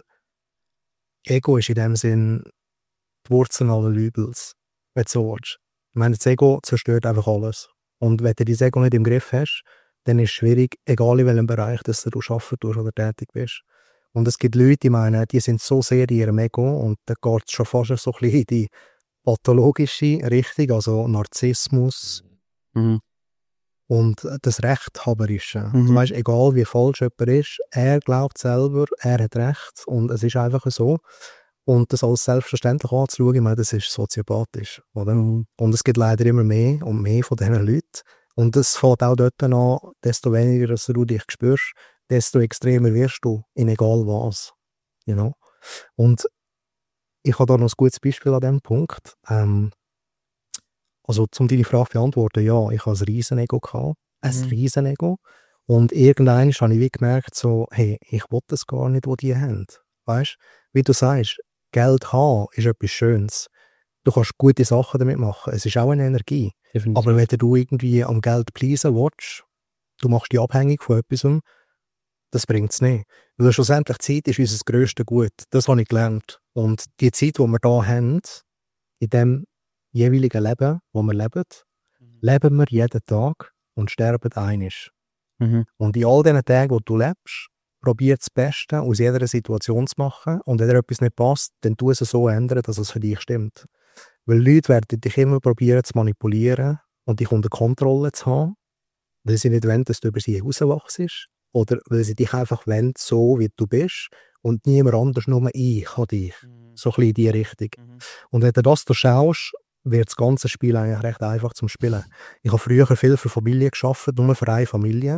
Ego ist in dem Sinn die Wurzel aller Übels, wenn du so willst. Ich meine, das Ego zerstört einfach alles. Und wenn du dein Ego nicht im Griff hast, dann ist es schwierig, egal in welchem Bereich dass du arbeiten tust oder tätig bist. Und es gibt Leute, die meinen, die sind so sehr in ihrem Ego und da geht es schon fast so ein bisschen in die pathologische Richtung, also Narzissmus. Mhm. Und das Rechthaberische. Mhm. Also, weißt, egal wie falsch jemand ist, er glaubt selber, er hat Recht und es ist einfach so. Und das als selbstverständlich anzuschauen, ich meine, das ist soziopathisch. Oder? Mhm. Und es gibt leider immer mehr und mehr von diesen Leuten. Und das fängt auch dort an, desto weniger dass du dich spürst, desto extremer wirst du, in egal was. You know? Und ich habe da noch ein gutes Beispiel an diesem Punkt. Ähm, Also, um deine Frage zu beantworten, ja, ich hatte ein Riesenego gehabt. Ein Mhm. Riesenego. Und irgendwann habe ich wie gemerkt, so, hey, ich will das gar nicht, was die haben. Weißt du, wie du sagst, Geld haben ist etwas Schönes. Du kannst gute Sachen damit machen. Es ist auch eine Energie. Definitiv. Aber wenn du irgendwie am Geld pleasen willst, du machst dich abhängig von etwas, das bringt es nicht. Weil schlussendlich Zeit ist unser grösstes Gut. Das habe ich gelernt. Und die Zeit, die wir hier haben, in dem jeweiligen Leben, wo wir leben, leben wir jeden Tag und sterben einig. Mhm. Und in all diesen Tagen, wo du lebst, probier das Beste aus jeder Situation zu machen. Und wenn dir etwas nicht passt, dann tu es so ändern, dass es für dich stimmt. Weil Leute werden dich immer probieren zu manipulieren und dich unter Kontrolle zu haben, weil sie nicht wollen, dass du über sie hinauswachst. Oder weil sie dich einfach wollen, so wie du bist. Und niemand anders, nur ich, habe dich. So ein bisschen in die Richtung. Mhm. Und wenn du das durchschaust, wird das ganze Spiel eigentlich recht einfach zum Spielen. Ich habe früher viel für Familien gearbeitet, nur für eine Familie.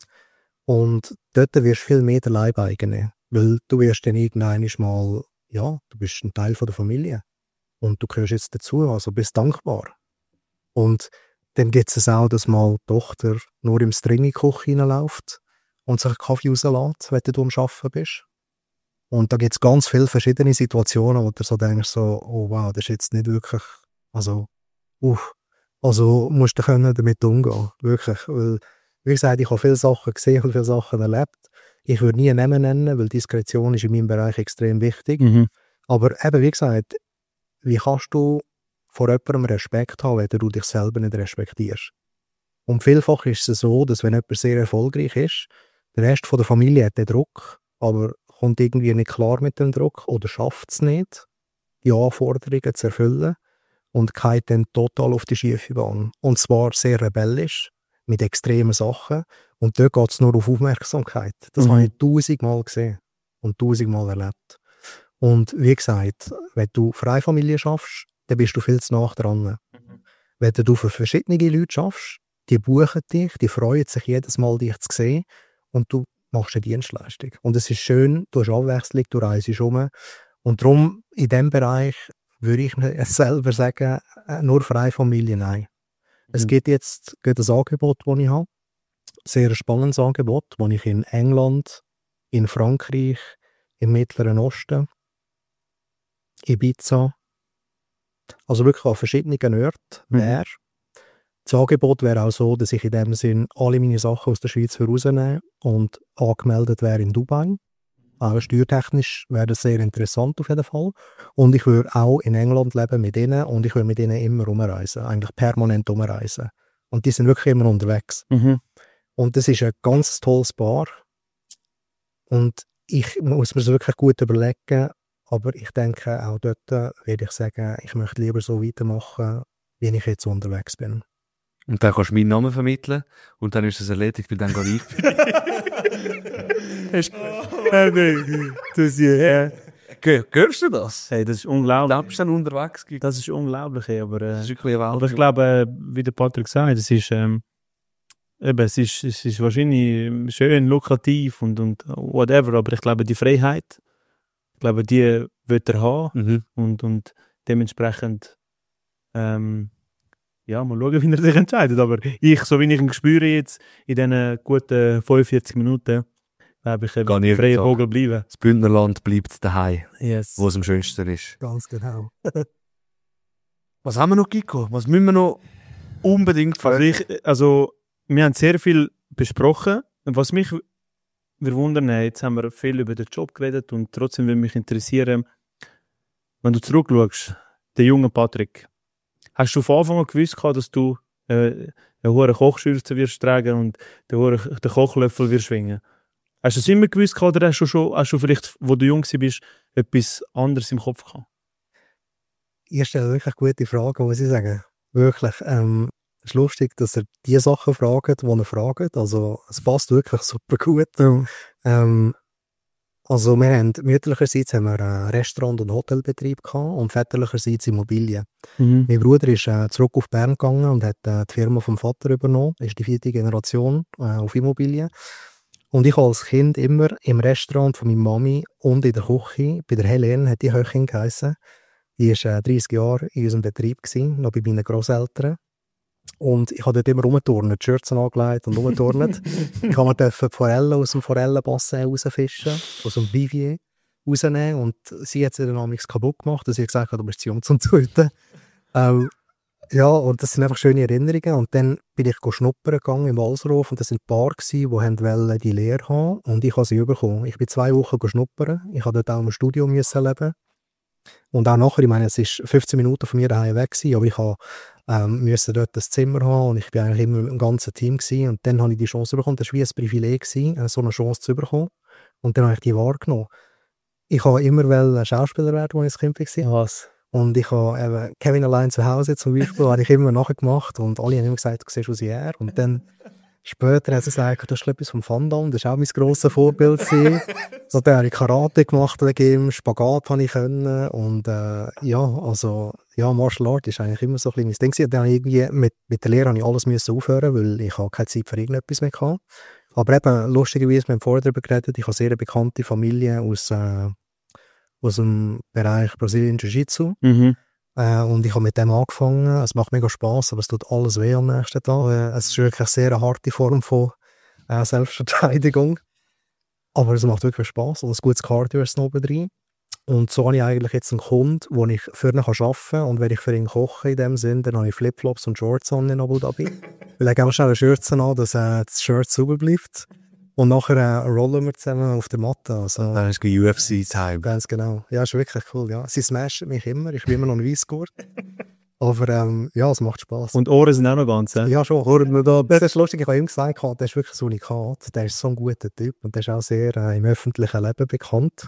Und dort wirst du viel mehr der Leibeigene. Weil du wirst dann irgendwann mal, ja, du bist ein Teil von der Familie. Und du gehörst jetzt dazu, also bist dankbar. Und dann gibt es auch, dass mal die Tochter nur im String in die Küche reinläuft und sich einen Kaffee rauslässt, wenn du am Arbeiten bist. Und da gibt es ganz viele verschiedene Situationen, wo du so denkst, so, oh wow, das ist jetzt nicht wirklich, also, uff, also musst du können damit umgehen, wirklich. Weil, wie gesagt, ich habe viele Sachen gesehen und viele Sachen erlebt. Ich würde nie einen Namen nennen, weil Diskretion ist in meinem Bereich extrem wichtig. Mhm. Aber eben, wie gesagt, wie kannst du vor jemandem Respekt haben, wenn du dich selber nicht respektierst? Und vielfach ist es so, dass wenn jemand sehr erfolgreich ist, der Rest von der Familie hat den Druck, aber kommt irgendwie nicht klar mit dem Druck oder schafft es nicht, die Anforderungen zu erfüllen und geht dann total auf die schiefe Bahn. Und zwar sehr rebellisch, mit extremen Sachen. Und dort geht es nur auf Aufmerksamkeit. Das Mhm. habe ich tausendmal gesehen und tausendmal erlebt. Und wie gesagt, wenn du Freifamilie schaffst, dann bist du viel zu nah dran. Mhm. Wenn du für verschiedene Leute schaffst, die buchen dich, die freuen sich jedes Mal, dich zu sehen und du machst eine Dienstleistung. Und es ist schön, du hast Abwechslung, du reist um. Und darum, in diesem Bereich, würde ich mir selber sagen, nur Freifamilie, nein. Mhm. Es gibt jetzt ein Angebot, das ich habe. Sehr ein spannendes Angebot, das ich in England, in Frankreich, im Mittleren Osten, Ibiza, also wirklich an verschiedenen Orten wäre. Mhm. Das Angebot wäre auch so, dass ich in dem Sinn alle meine Sachen aus der Schweiz rausnehme und angemeldet wäre in Dubai. Auch steuertechnisch wäre das sehr interessant auf jeden Fall. Und ich würde auch in England leben mit ihnen und ich würde mit ihnen immer rumreisen, eigentlich permanent rumreisen. Und die sind wirklich immer unterwegs. Mhm. Und das ist ein ganz tolles Paar. Und ich muss mir das wirklich gut überlegen, aber ich denke, auch dort würde ich sagen, ich möchte lieber so weitermachen, wie ich jetzt unterwegs bin. Und dann kannst du meinen Namen vermitteln und dann ist es erledigt, weil dann gehe ich. das ja. Hörst du das? Hey, das ist unglaublich. Da bist du dann unterwegs. Das ist unglaublich, hey, aber, äh, das ist wirklich aber ich glaube, äh, wie der Patrick sagt, es ist, ähm, eben, es ist, es ist wahrscheinlich schön, lukrativ und, und whatever, aber ich glaube, die Freiheit, ich glaube, die wird er haben mhm. und, und dementsprechend ähm, ja, mal schauen, wie er sich entscheidet. Aber ich, so wie ich ihn spüre jetzt, in diesen guten fünfundvierzig Minuten, glaube ich, ein freier Vogel bleiben. Das Bündnerland bleibt daheim, yes. Wo es am schönsten ist. Ganz genau. Was haben wir noch, Kiko? Was müssen wir noch unbedingt fragen? Also, ich, also wir haben sehr viel besprochen. Was mich wir wundern, jetzt haben wir viel über den Job geredet und trotzdem würde mich interessieren, wenn du zurückschaust, der junge Patrick, hast du von Anfang an gewusst, dass du äh, eine hohe Kochschürze wirst tragen und den, hohen, den Kochlöffel wirst schwingen? Hast du es immer gewusst oder hast du, schon, hast du vielleicht, wo du jung warst, etwas anderes im Kopf gehabt? Ihr stellt wirklich gute Fragen, muss ich sagen. Wirklich. Ähm, es ist lustig, dass er die Sachen fragt, die er fragt. Also, es passt wirklich super gut. Mhm. Ähm, Also wir haben, mütterlicherseits haben wir einen Restaurant- und Hotelbetrieb gehabt und väterlicherseits Immobilien. Mhm. Mein Bruder ist äh, zurück auf Bern gegangen und hat äh, die Firma vom Vater übernommen. Das ist die vierte Generation äh, auf Immobilien. Und ich als Kind immer im Restaurant von meiner Mami und in der Küche, bei der Helene, hat die Köchin geheissen. Die war äh, dreißig Jahre in unserem Betrieb gewesen, noch bei meinen Grosseltern. Und ich habe dort immer rumgeturnt, die Shirts angelegt und rumgeturnt. Ich habe mir die Forellen aus dem Forellenbassin rausfischen, aus dem Vivier rausnehmen. Und sie hat sie dann amigs kaputt gemacht. Und sie hat gesagt, du bist zu jung zum Töten. Ähm, ja, und das sind einfach schöne Erinnerungen. Und dann bin ich schnuppern gegangen im Walsrhof. Und das waren ein paar, die wollten die Lehre haben. Und ich habe sie bekommen. Ich bin zwei Wochen schnuppern. Ich habe dort auch im Studio müssen leben. Und auch nachher, ich meine, es war fünfzehn Minuten von mir daheim weg gewesen, aber ich habe, ähm, musste dort das Zimmer haben und ich war eigentlich immer im ganzen Team gewesen. Und dann habe ich die Chance bekommen. Das war wie ein Privileg gewesen, so eine Chance zu bekommen. Und dann habe ich die wahrgenommen. Ich habe immer ein Schauspieler werden, als ich ein Kind war. Was? Und ich habe eben Kevin allein zu Hause zum Beispiel, habe ich immer nachgemacht und alle haben immer gesagt, du siehst aus wie er. Und dann später hat sie gesagt, du hast etwas vom Van Damme, das war auch mein grosses Vorbild. So, dann habe ich Karate gemacht wegen ihm, Spagat habe ich können und äh, ja, also ja, Martial Art ist eigentlich immer so ein bisschen mein Ding. Dann irgendwie mit, mit der Lehre habe ich alles müssen aufhören, weil ich habe keine Zeit für irgendetwas mehr hatte. Aber eben, lustigerweise, wir haben vorher darüber geredet, ich habe sehr eine bekannte Familie aus, äh, aus dem Bereich Brasilien Jiu-Jitsu. Mhm. Äh, und ich habe mit dem angefangen. Es macht mega Spass, aber es tut alles weh am nächsten Tag. Äh, es ist wirklich sehr eine harte Form von äh, Selbstverteidigung. Aber es macht wirklich Spass. Und ein gutes Cardio ist noch oben drin. Und so habe ich eigentlich jetzt einen Kunden, wo ich für ihn arbeiten kann. Und wenn ich für ihn koche in dem Sinn, dann habe ich Flipflops und Shorts an in Abu Dhabi. Weil ich einfach schnell eine Shirts an, dass äh, das Shirt sauber bleibt. Und nachher äh, rollen wir zusammen auf der Matte. Also, dann ist U F C-Time. Ganz genau. Ja, ist wirklich cool. Ja. Sie smashen mich immer. Ich bin immer noch ein Weissgurt. Aber ähm, ja, es macht Spass. Und Ohren sind auch noch ganz, äh? Ja, schon. Ohren da. Das ist lustig, ich habe ihm gesagt, der ist wirklich so ein Unikat. Der ist so ein guter Typ und der ist auch sehr äh, im öffentlichen Leben bekannt.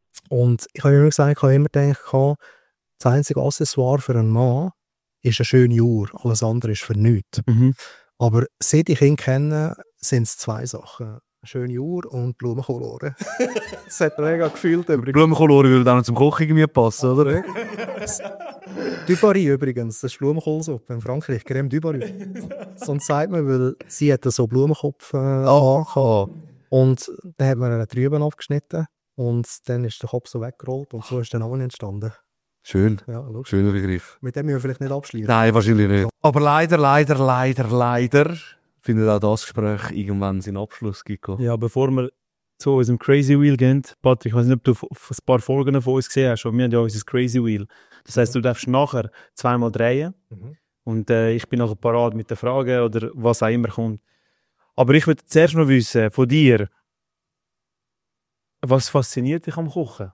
Und ich habe immer gesagt, ich habe immer gedacht, das einzige Accessoire für einen Mann ist eine schöne Uhr. Alles andere ist für nichts. Mhm. Aber seit ich ihn kenne, sind es zwei Sachen. schöne Uhr und Blumenkohlohren. Das hat er mega gefühlt. Blumenkohloren würde auch noch zum Kochen irgendwie passen, oder? Du Barry übrigens, das ist Blumenkohlsuppe in Frankreich, Crème du Barry. Sonst sagt man, weil sie hat so Blumenkopf äh, angehabt. Und dann hat man einen Trüben abgeschnitten und dann ist der Kopf so weggerollt und so ist der Name entstanden. Schön. Ja, lustig. Schöner Begriff. Mit dem müssen wir vielleicht nicht abschließen. Nein, wahrscheinlich nicht. Aber leider, leider, leider, leider findet auch das Gespräch irgendwann seinen Abschluss, Giko. Ja, bevor wir zu unserem Crazy Wheel gehen, Patrick, ich weiß nicht, ob du f- f- ein paar Folgen von uns gesehen hast, aber wir haben ja unser Crazy Wheel. Das heisst, du darfst nachher zweimal drehen Mhm. und äh, ich bin nachher parat mit der Frage oder was auch immer kommt. Aber ich würde zuerst noch wissen, von dir, was fasziniert dich am Kochen?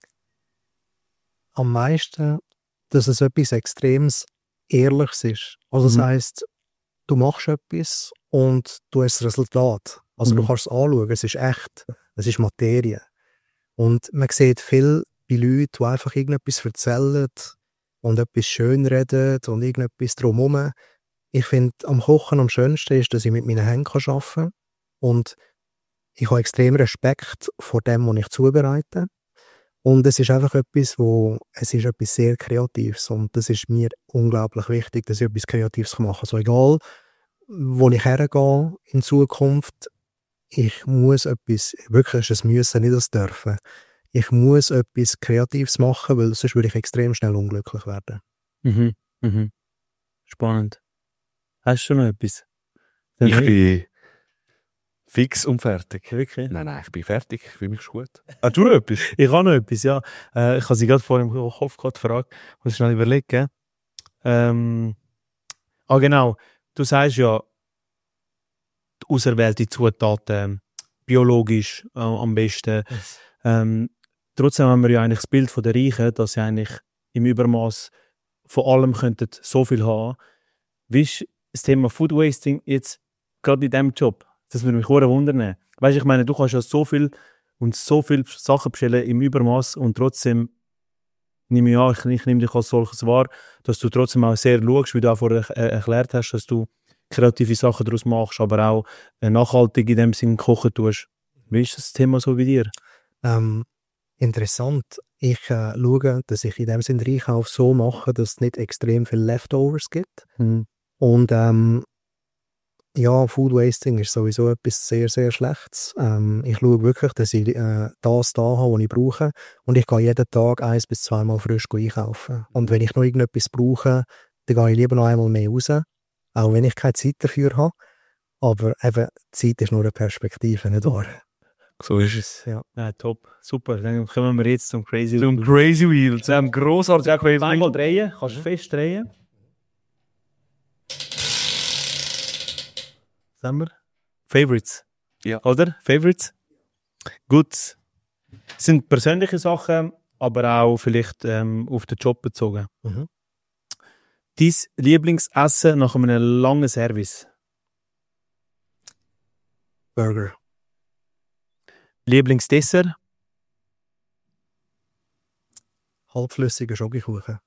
Am meisten, dass es etwas Extremes Ehrliches ist. Also das Mhm. heisst, du machst etwas und du hast das Resultat. Also Mhm. du kannst es anschauen, es ist echt, es ist Materie. Und man sieht viel bei Leuten, die einfach irgendetwas erzählen und etwas schönreden und irgendetwas drumherum. Ich finde, am Kochen am schönsten ist, dass ich mit meinen Händen arbeiten kann. Und ich habe extrem Respekt vor dem, was ich zubereite. Und es ist einfach etwas, wo, es ist etwas sehr Kreatives. Und das ist mir unglaublich wichtig, dass ich etwas Kreatives machen kann. Also egal, wo ich hergehe in Zukunft, ich muss etwas, wirklich ist es müssen, nicht das dürfen. Ich muss etwas Kreatives machen, weil sonst würde ich extrem schnell unglücklich werden. Mhm. Mhm. Spannend. Hast du noch etwas? Ich bin fix und fertig. Wirklich? Nein, nein, ich bin fertig. Ich fühle mich gut. Hast du noch etwas? Ich habe noch etwas, ja. Äh, ich habe sie gerade vor im Kopf gerade gefragt. Muss ich schnell überlegen. Ähm, ah, genau. Du sagst ja, die auserwählte Zutaten, biologisch äh, am besten. Ähm, trotzdem haben wir ja eigentlich das Bild von der Reichen, dass sie eigentlich im Übermaß von allem könnten so viel haben. Wie ist das Thema Food Wasting jetzt gerade in diesem Job? Das würde mich sehr wundern. Weißt du, ich meine, du kannst ja so viel und so viele Sachen bestellen im Übermaß und trotzdem nehme ich an, ich, ich nehme dich als solches wahr, dass du trotzdem auch sehr schaust, wie du auch vorher äh, erklärt hast, dass du kreative Sachen daraus machst, aber auch äh, nachhaltig in dem Sinn kochen tust. Wie ist das Thema so bei dir? Ähm, interessant. Ich äh, schaue, dass ich in dem Sinne den Einkauf so mache, dass es nicht extrem viele Leftovers gibt. Mhm. Und ähm, ja, Food Wasting ist sowieso etwas sehr, sehr Schlechtes. Ähm, ich schaue wirklich, dass ich äh, das da habe, was ich brauche. Und ich gehe jeden Tag eins bis zweimal frisch einkaufen. Und wenn ich noch irgendetwas brauche, dann gehe ich lieber noch einmal mehr raus. Auch wenn ich keine Zeit dafür habe. Aber eben, Zeit ist nur eine Perspektive, nicht wahr? So ist es. Ja. Ja, top. Super. Dann kommen wir jetzt zum Crazy Zum Crazy Wheel, zum grossartigen Crazy Wheel. Einmal drehen, kannst du fest drehen. Sagen wir? Favorites. Ja. Oder? Favorites? Gut. Das sind persönliche Sachen, aber auch vielleicht ähm, auf den Job bezogen. Mhm. Dein Lieblingsessen nach einem langen Service? Burger. Lieblingsdessert? Halbflüssiger Schokokuchen.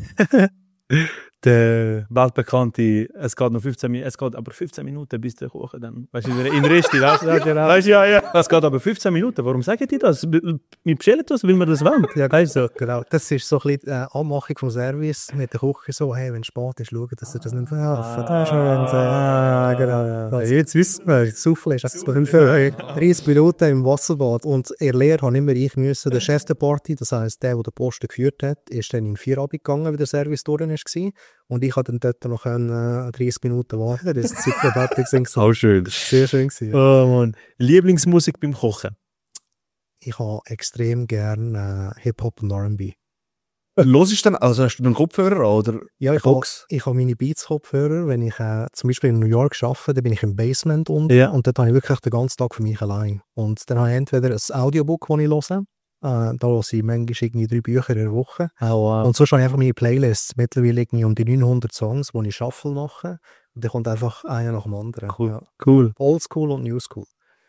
Der weltbekannte, es geht noch fünfzehn Minuten, es geht aber fünfzehn Minuten, bis der Kuchen dann, weißt du, in der Reste, weißt du, weißt du, ja, ja. Es geht aber fünfzehn Minuten, warum sagen die das? Wir bestellen das, weil wir das wollen. Ja, Weißt du? genau. Das ist so ein bisschen die äh, Anmachung vom Service mit der Küche so, hey, wenn es spät ist, schauen, dass sie das nicht verhelfen. Das ist schön. Ah, genau. Ja. Jetzt wissen wir, das Soufflé ist das dreißig Minuten im Wasserbad. Und in der Lehre habe immer ich müssen, der Chef der Party, das heisst, der, der den Posten geführt hat, ist dann in vier Abend gegangen, wie der Service durch war. Und ich konnte dann dort noch äh, dreißig Minuten warten, bis die Zeit fertig sind. Auch schön. Das war sehr schön. Gewesen, ja. Oh Mann. Lieblingsmusik beim Kochen? Ich habe extrem gerne äh, Hip-Hop und R and B. Los ist dann, also hast du einen Kopfhörer an, oder? Ja, ich habe Box? ich hab meine Beats-Kopfhörer, wenn ich äh, zum Beispiel in New York arbeite, dann bin ich im Basement unten Ja. und dort habe ich wirklich den ganzen Tag für mich allein. Und dann habe ich entweder ein Audiobook, das ich höre, äh, da höre ich manchmal irgendwie drei Bücher in der Woche. Oh, wow. Und sonst habe ich einfach meine Playlists, mittlerweile irgendwie um die neunhundert Songs, wo ich Shuffle mache. Und dann kommt einfach einer nach dem anderen. Cool. Ja. Cool. Oldschool und Newschool.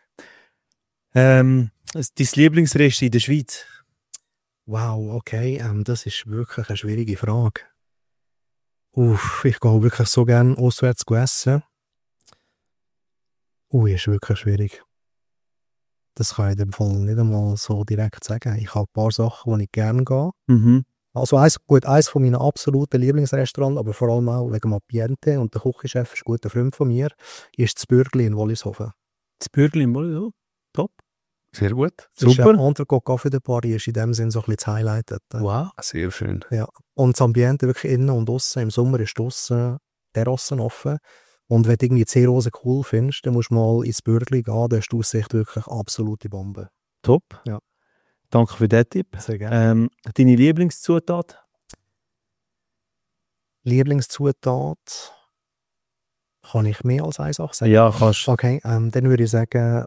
Ähm, dein Lieblingsrest in der Schweiz? Wow, okay, ähm, das ist wirklich eine schwierige Frage. Uff, ich gehe wirklich so gerne auswärts essen. Ui, ist wirklich schwierig. Das kann ich in dem Fall nicht einmal so direkt sagen. Ich habe ein paar Sachen, wo ich gerne gehe. Mhm. Also eins, gut, eins von meinen absoluten Lieblingsrestaurants, aber vor allem auch wegen dem Ambiente und der Küchenchef ist ein guter Freund von mir, ist das Bürgli in Wollishofen. Das Bürgli im Wolle, oh, top. Sehr gut. Das ist Super. ein Entrecote Café de Paris, ist in dem Sinn so ein bisschen das Highlight dort. Wow. Sehr schön. Ja. Und das Ambiente wirklich innen und außen. Im Sommer ist draussen Terrassen offen. Und wenn du irgendwie die Seerose cool findest, dann musst du mal ins Bürgli gehen, da hast du die Aussicht wirklich absolute Bombe. Top. Ja. Danke für den Tipp. Sehr gerne. Ähm, deine Lieblingszutat? Lieblingszutat kann ich mehr als eine Sache sagen? Ja, kannst. Okay, ähm, dann würde ich sagen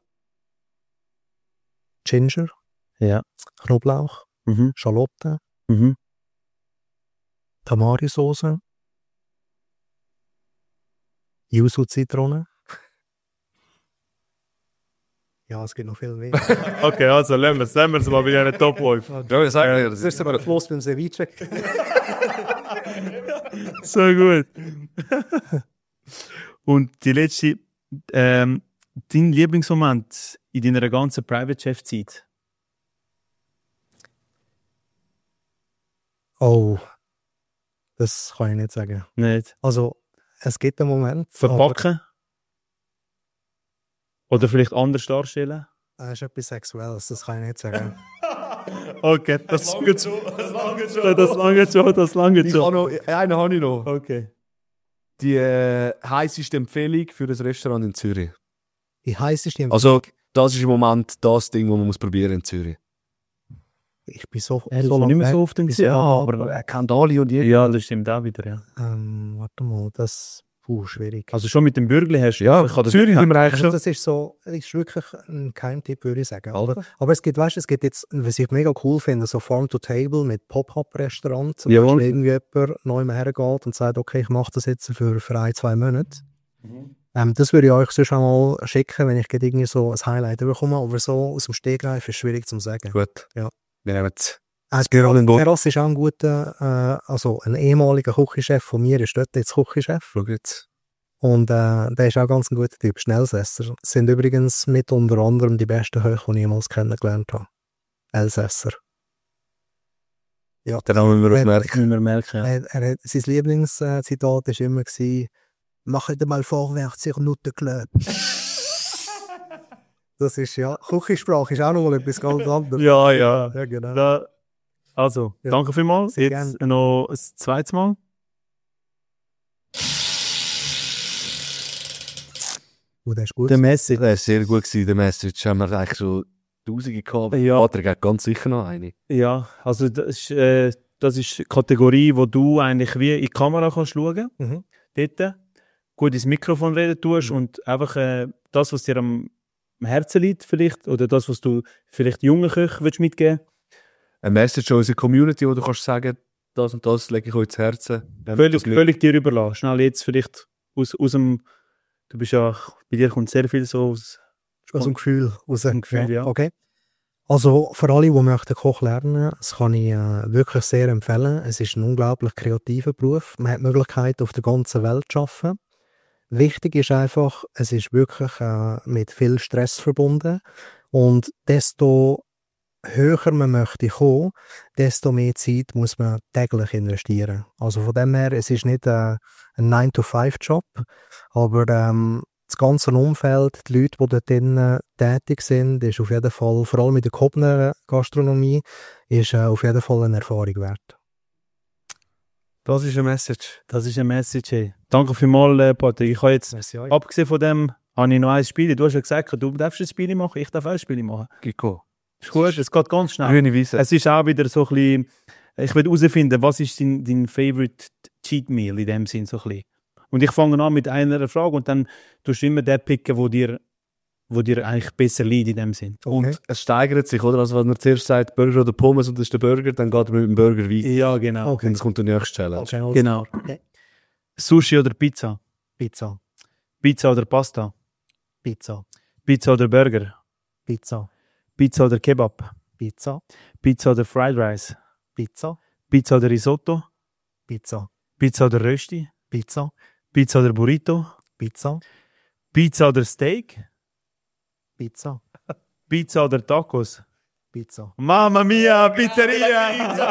Ginger, Ja. Knoblauch, Mhm. Schalotten, Mhm. Tamari-Sauce, Yuzu-Zitrone. Ja, es gibt noch viel mehr. Okay, also lassen wir es, lassen wir es mal bei einer Top fünf. Ja, ich sage, das ist aber Los beim Ceviche. So gut. Und die letzte, ähm, dein Lieblingsmoment in deiner ganzen Private-Chef-Zeit? Oh, das kann ich nicht sagen. Nicht? Also, es gibt einen Moment. Verpacken? Oder vielleicht anders darstellen? Aber, äh, es ist etwas Sexuelles, das kann ich nicht sagen. Okay, das lange schon. Das lange schon. Das lange schon. Das lange Ich schon. habe noch, einen habe ich noch. Okay. Die äh, heisseste Empfehlung für ein Restaurant in Zürich. Wie heiß ist die? Also, das ist im Moment das Ding, das man muss probieren in Zürich. Ich bin so, Er ist so noch nicht mehr weg. so oft Bin gesehen. Ja, aber er kennt alle und jeder. ja, das stimmt auch wieder, ja. Ähm, warte mal, das puh, schwierig. Also schon mit dem Bürgli hast du... Ja, ich kann das Zürich immer eigentlich Also schon. das ist so, ist wirklich ein Keimtipp, würde ich sagen. Alter. Aber es gibt, weißt du, es gibt jetzt, was ich mega cool finde, so Farm-to-Table mit Pop-Up-Restaurants. Jawohl. Wenn irgendwie jemand neu hergeht und sagt, okay, ich mache das jetzt für, für ein, zwei Monate. Ähm, das würde ich euch sonst auch mal schicken, wenn ich gerade irgendwie so ein Highlight bekomme. Aber so aus dem Stegreif ist schwierig zu sagen. Gut. Ja. Wir nehmen es. Also, Gerade in Bo- Terrasse ist auch ein guter, äh, also ein ehemaliger Küchenchef von mir ist dort jetzt Küchenchef. Schau jetzt. Und äh, der ist auch ganz ein guter Typ. Schnellsesser sind übrigens mit unter anderem die besten Köche, die ich jemals kennengelernt habe. Elsässer. Ja. Dann haben wir Wer- auf merken. Müssen wir merken, ja. Er, er, hat- sein Lieblingszitat war immer gewesen, «Mach dir mal vorwärts, ihr Nuttenklöp.» Das ist ja, Küchensprache ist auch noch mal etwas ganz anderes. Ja, ja. Ja, genau. Da, also, Ja. danke vielmals. Sehr Jetzt noch ein zweites Mal. Oh, der ist gut. Der Messi. Der war sehr gut gewesen, der Message. Haben wir eigentlich schon Tausende gehabt. Ja. Patrick hat ganz sicher noch eine. Ja, also das ist, äh, das ist die Kategorie, wo du eigentlich wie in die Kamera kannst schauen. Mhm. Dort gut ins Mikrofon reden tust und einfach äh, das, was dir am Herzen liegt vielleicht, oder das, was du vielleicht jungen Köchen willst mitgeben. Ein Message an unsere Community, wo du kannst sagen, das und das lege ich euch ins Herzen. Wenn Völlig, das nicht- völlig dir überlassen. Schnell jetzt vielleicht aus, aus dem, du bist ja, bei dir kommt sehr viel so aus. Aus dem Gefühl. Aus dem Gefühl, ja. Okay. Also für alle, die möchten Koch lernen, das kann ich äh, wirklich sehr empfehlen. Es ist ein unglaublich kreativer Beruf. Man hat die Möglichkeit, auf der ganzen Welt zu arbeiten. Wichtig ist einfach, es ist wirklich äh, mit viel Stress verbunden. Und desto höher man möchte kommen, desto mehr Zeit muss man täglich investieren. Also von dem her, es ist nicht äh, ein nine to five Job, aber ähm, das ganze Umfeld, die Leute, die dort drinnen tätig sind, ist auf jeden Fall, vor allem mit der gehobenen Gastronomie, ist äh, auf jeden Fall eine Erfahrung wert. Das ist eine Message. Das ist eine Message. Hey. Danke vielmals, äh, Patrick. Ich habe jetzt, Merci euch. abgesehen von dem, habe ich noch ein Spiel. Du hast ja gesagt, du darfst ein Spiel machen, ich darf auch ein Spiel machen. Giko. Ist gut, es geht ganz schnell. Grüne Wiese. Es ist auch wieder so ein bisschen, ich will herausfinden, was ist dein, dein Favorite Cheat Meal in dem Sinn so ein bisschen. Und ich fange an mit einer Frage und dann tust du immer den picken, wo dir, wo dir eigentlich besser liegt in dem Sinn. Okay. Und es steigert sich, oder? Also wenn man zuerst sagt, Burger oder Pommes und das ist der Burger, dann geht man mit dem Burger weiter. Ja, genau. Okay. Und es kommt der nächste Challenge. Okay, also Genau. Okay. Sushi oder Pizza? Pizza, Pizza oder Pasta? Pizza, Pizza oder Burger? Pizza, Pizza oder Kebab? Pizza, Pizza oder Fried Rice? Pizza, Pizza oder Risotto? Pizza, Pizza oder Rösti? Pizza, Pizza oder Burrito? Pizza, Pizza oder Steak? Pizza, Pizza oder Tacos? Pizza. Mamma mia, Pizzeria!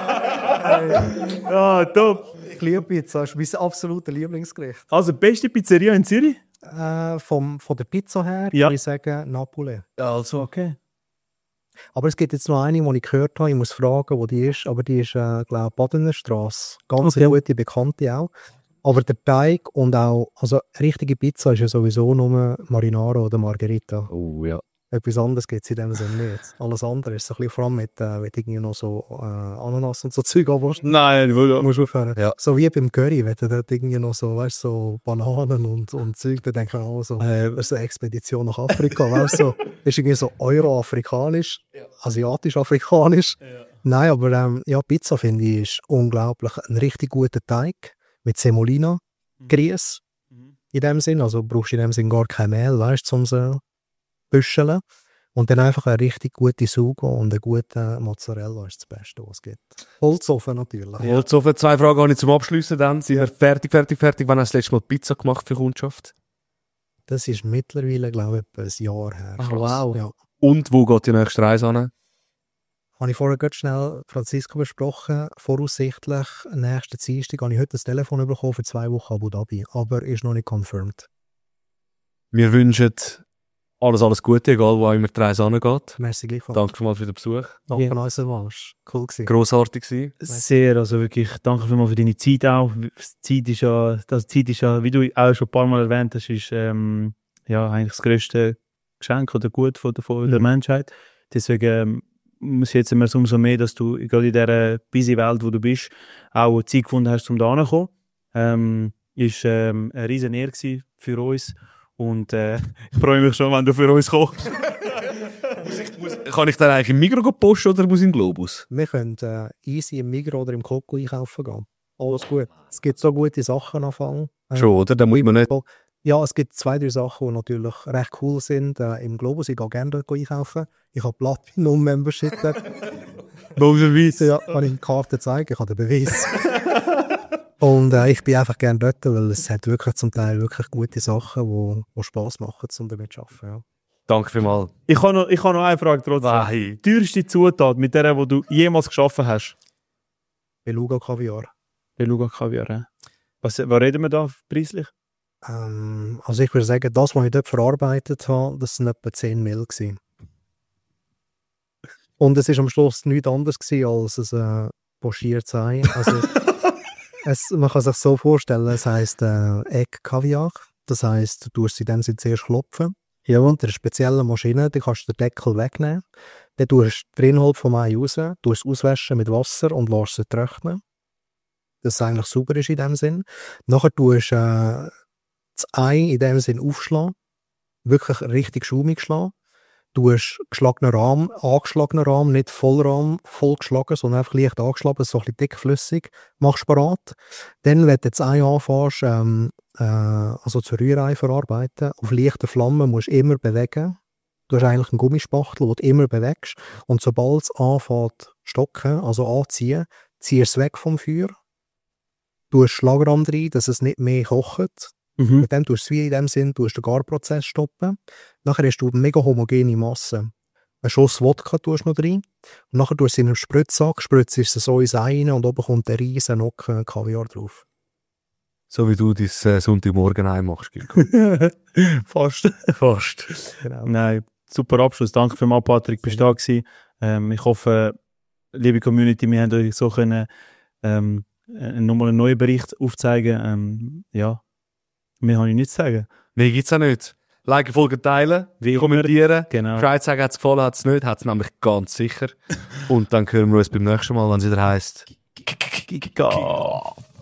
Ja, top. Ich liebe Pizza, das ist mein absolutes Lieblingsgericht. Also, beste Pizzeria in Zürich? Äh, vom, von der Pizza her Ja. würde ich sagen Napoli. Also, okay. Aber es gibt jetzt noch eine, die ich gehört habe, ich muss fragen, wo die ist, aber die ist, äh, glaube ich, Badenerstrasse. Ganz Okay. gute, bekannte auch. Aber der Teig und auch, also richtige Pizza ist ja sowieso nur Marinara oder Margherita. Oh ja. Etwas anderes gibt es in dem Sinne nicht. Alles andere ist so ein bisschen vor allem mit, äh, mit irgendwie noch so äh, Ananas und so Zeug anwurst. Nein, ich will Musst du aufhören. Ja. So wie beim Curry, wenn du dort irgendwie noch so, weißt, so Bananen und, und Zeug, dann denke ich auch so, äh, das ist eine Expedition nach Afrika, weißt du, so, ist irgendwie so euro-afrikanisch, asiatisch-afrikanisch. Nein, aber ähm, ja, Pizza finde ich ist unglaublich ein richtig guter Teig mit Semolina, Grieß in dem Sinn, also brauchst du in dem Sinn gar kein Mehl, weißt du, um sie büscheln. Und dann einfach eine richtig gute Sugo und eine gute Mozzarella ist das Beste, was es gibt. Holzofen natürlich. Holzofen, zwei Fragen habe ich zum Abschliessen dann. Sind wir fertig, fertig, fertig? Wann hast du das letzte Mal Pizza gemacht für Kundschaft? Das ist mittlerweile, glaube ich, etwa ein Jahr her. Ach, wow. Ja. Und wo geht die nächste Reise an? Habe ich vorher ganz schnell Francisco besprochen. Voraussichtlich, nächsten Dienstag habe ich heute das Telefon bekommen für zwei Wochen Abu Dhabi. Aber ist noch nicht confirmed. Wir wünschen alles, alles Gute, egal wo auch immer die Reise angeht. Merci gleichfalls. Danke vielmals für den Besuch. Danke Ja. an uns, Walsch. Cool gewesen. Grossartig gewesen. Sehr, also wirklich, danke vielmals für deine Zeit auch. Die Zeit ist ja, das Zeit ist ja, wie du auch schon ein paar Mal erwähnt hast, ist ähm, ja eigentlich das grösste Geschenk oder Gut von der, von der Menschheit. Deswegen ähm, muss ich jetzt immer so umso mehr, dass du gerade in dieser busy Welt, wo du bist, auch Zeit gefunden hast, um da hinzukommen. Ähm, ist ähm, eine riesen Ehre gewesen für uns. Und äh, ich freue mich schon, wenn du für uns kochst. Kann ich dann eigentlich im Migros posten oder muss ich in Globus? Wir können äh, easy im Migros oder im Coco einkaufen gehen. Alles gut. Es gibt so gute Sachen am Anfang. Äh, Schon, oder? Da muss man nicht. Ja, es gibt zwei, drei Sachen, die natürlich recht cool sind. Äh, Im Globus, ich gehe gerne dort einkaufen. Ich habe Platinum-Membership dort. Logischerweise. Ja, kann ich die Karte zeigen, ich habe den Beweis. Und äh, ich bin einfach gerne dort, weil es hat wirklich zum Teil wirklich gute Sachen, die, die Spass machen, um damit zu arbeiten. Ja. Danke vielmals. Ich habe noch, ich habe noch eine Frage trotzdem. Nein. Teuerste Zutat, mit der, die du jemals geschaffen hast? Beluga Kaviar. Beluga Kaviar, ja. Was, was reden wir da preislich? Ähm, also ich würde sagen, das, was ich dort verarbeitet habe, das waren etwa zehn Mil gewesen. Und es war am Schluss nichts anderes gewesen, als ein äh, pochiertes Ei. Also, es, man kann sich so vorstellen, es heisst äh, Egg Kaviar. Das heisst, du tust sie in dem Sinne zuerst klopfen. Ja, und eine spezielle Maschine, da kannst du den Deckel wegnehmen. Dann tust du den Inhalt vom Ei raus, tust es auswaschen mit Wasser und lässt es trocknen. Dass es eigentlich sauber ist in dem Sinn. Nachher tust du äh, das Ei in dem Sinn aufschlagen. Wirklich richtig schaumig schlagen. Du hast geschlagener Rahm, angeschlagener Rahm, nicht Vollrahm, voll geschlagen, sondern einfach leicht angeschlagen, so ein bisschen dickflüssig. Machst parat. Dann, wenn du das Ei anfängst, ähm, äh, also zu Rührei verarbeiten, auf leichter Flamme musst du immer bewegen. Du hast eigentlich einen Gummispachtel, den du immer bewegst. Und sobald es anfängt zu stocken, also anziehen, ziehst du es weg vom Feuer. Du hast Schlagrahm rein, dass es nicht mehr kocht. Mhm. Mit dem tust du wie in dem Sinn tust du den Garprozess stoppen. Nachher hast du eine mega homogene Masse. Ein Schuss Wodka tust du noch rein. Und nachher tust du es in einem Spritzsack, spritzt es so ins Ei rein und oben kommt ein riesen Nocken Kaviar drauf. So wie du dein äh, Sonntagmorgen einmachst, Gilko. Fast. Fast. Genau. Nein, super Abschluss. Danke vielmals, Patrick, bist du da gewesen. Ähm, ich hoffe, liebe Community, wir haben euch so können, ähm, äh, nochmal einen neuen Bericht aufzeigen. Ähm, ja, mehr habe ich nicht zu sagen. Mehr gibt es auch nicht. Liken, folgen, teilen, Wie kommentieren. Genau. Bescheid sagen, hat es gefallen, hat es nicht. Hat es nämlich ganz sicher. Und dann hören wir uns beim nächsten Mal, wenn es wieder heisst. Giga.